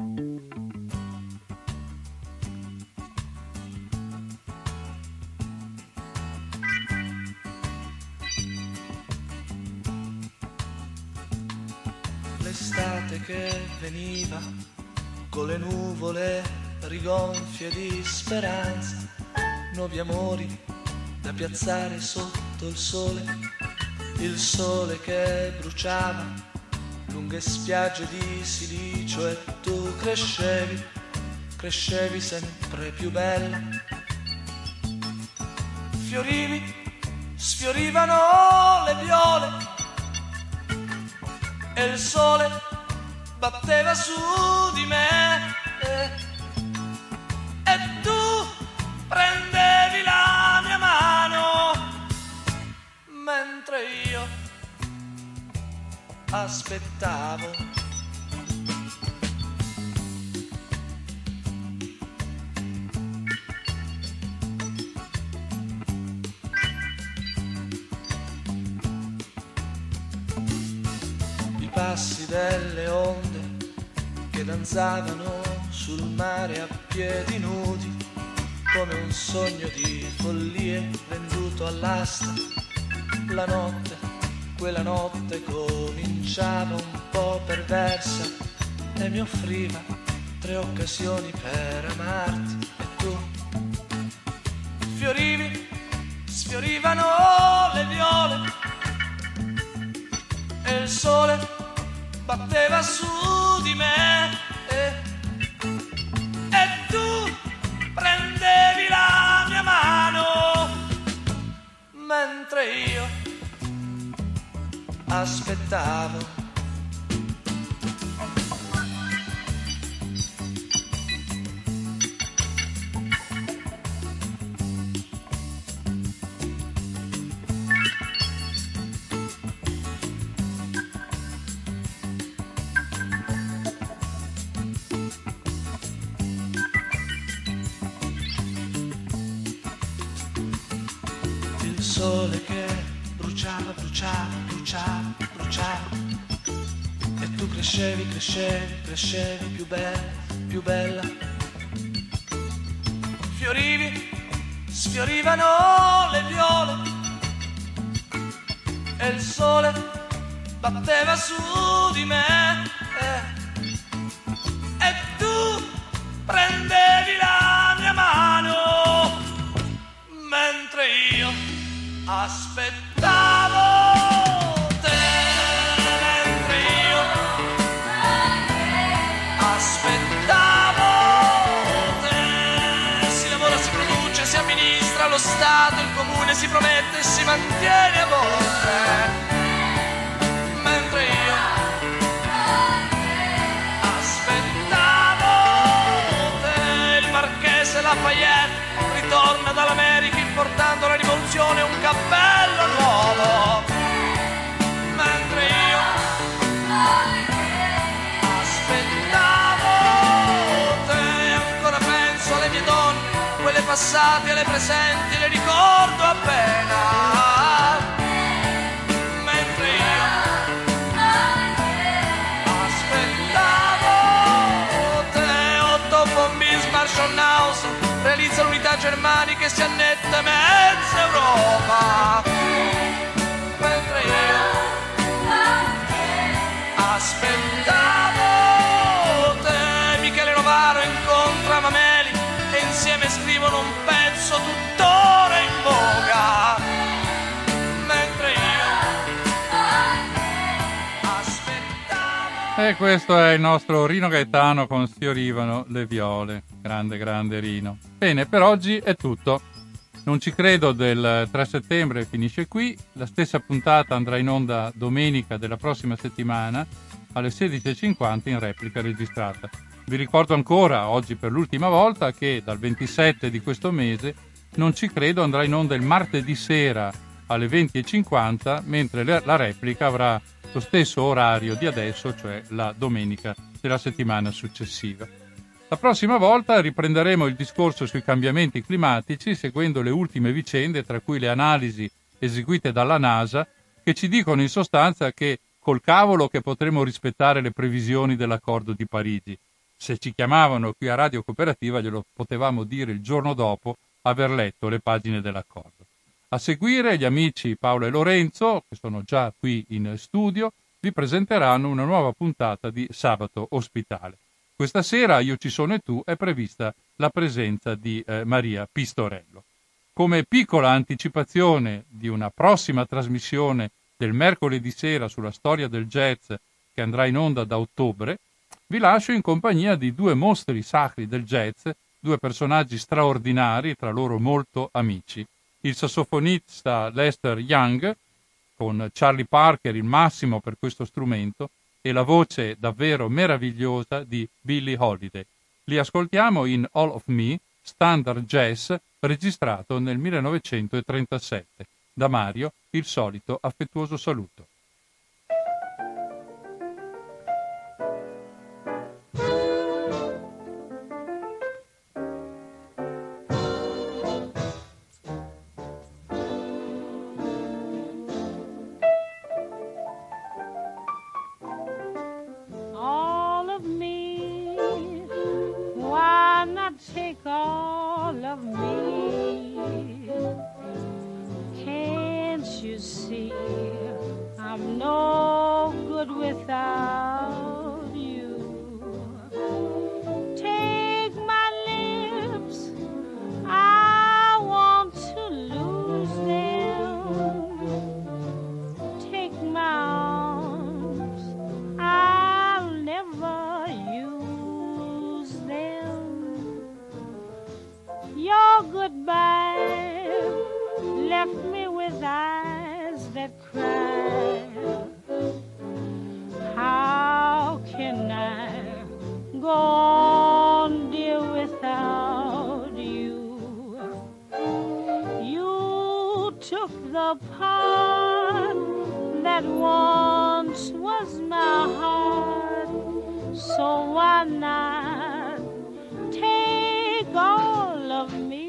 L'estate che veniva con le nuvole rigonfie di speranza, nuovi amori da piazzare sotto il sole che bruciava lunghe spiagge di silicio e tu crescevi sempre più bella, sfiorivano le viole e il sole batteva su di me e tu prendevi la mia mano mentre io aspettavo. I passi delle onde che danzavano sul mare a piedi nudi, come un sogno di follie venduto all'asta. La notte, quella notte cominciava un po' perversa e mi offriva 3 occasioni per amarti e tu sfiorivano le viole e il sole batteva su di me e tu prendevi la mia mano mentre io aspettavo. Il sole che bruciava e tu crescevi più bella, sfiorivano le viole e il sole batteva su di me e tu prendevi la mia mano mentre io aspettavo. Lo Stato, il comune si promette e si mantiene a volte, mentre io aspettavo te. Il marchese Lafayette ritorna dall'America importando la rivoluzione e un cappello nuovo, mentre io aspettavo te. Ancora penso alle mie donne, quelle passate e le presenti, le ricordo appena, mentre io la Germania che si annetta mezza Europa, mentre io aspettavo te. Michele Novaro incontra Mameli e insieme scrivono un pezzo tuttora in voga, mentre io aspettavo. E questo è il nostro Rino Gaetano con Sfiorivano le viole. Grande, grande Rino. Bene, per oggi è tutto. Non ci credo del 3 settembre finisce qui. La stessa puntata andrà in onda domenica della prossima settimana alle 16:50 in replica registrata. Vi ricordo ancora, oggi per l'ultima volta, che dal 27 di questo mese Non ci credo andrà in onda il martedì sera alle 20:50, mentre la replica avrà lo stesso orario di adesso, cioè la domenica della settimana successiva. La prossima volta riprenderemo il discorso sui cambiamenti climatici, seguendo le ultime vicende, tra cui le analisi eseguite dalla NASA, che ci dicono in sostanza che col cavolo che potremo rispettare le previsioni dell'accordo di Parigi. Se ci chiamavano qui a Radio Cooperativa glielo potevamo dire il giorno dopo aver letto le pagine dell'accordo. A seguire gli amici Paolo e Lorenzo, che sono già qui in studio, vi presenteranno una nuova puntata di Sabato Ospitale. Questa sera Io ci sono e tu è prevista la presenza di Maria Pistorello. Come piccola anticipazione di una prossima trasmissione del mercoledì sera sulla storia del jazz che andrà in onda da ottobre, vi lascio in compagnia di due mostri sacri del jazz, due personaggi straordinari, tra loro molto amici. Il sassofonista Lester Young, con Charlie Parker il massimo per questo strumento, e la voce davvero meravigliosa di Billie Holiday. Li ascoltiamo in All of Me, standard jazz, registrato nel 1937. Da Mario, il solito affettuoso saluto. All of me, why not take all of me? Can't you see I'm no good without you? Take my lips, I want to lose them. Take my arms, I'll never use them. Your goodbye left me with eyes that cry. How can I go on, dear, without you? You took the part that once was my heart, so why not take all of me?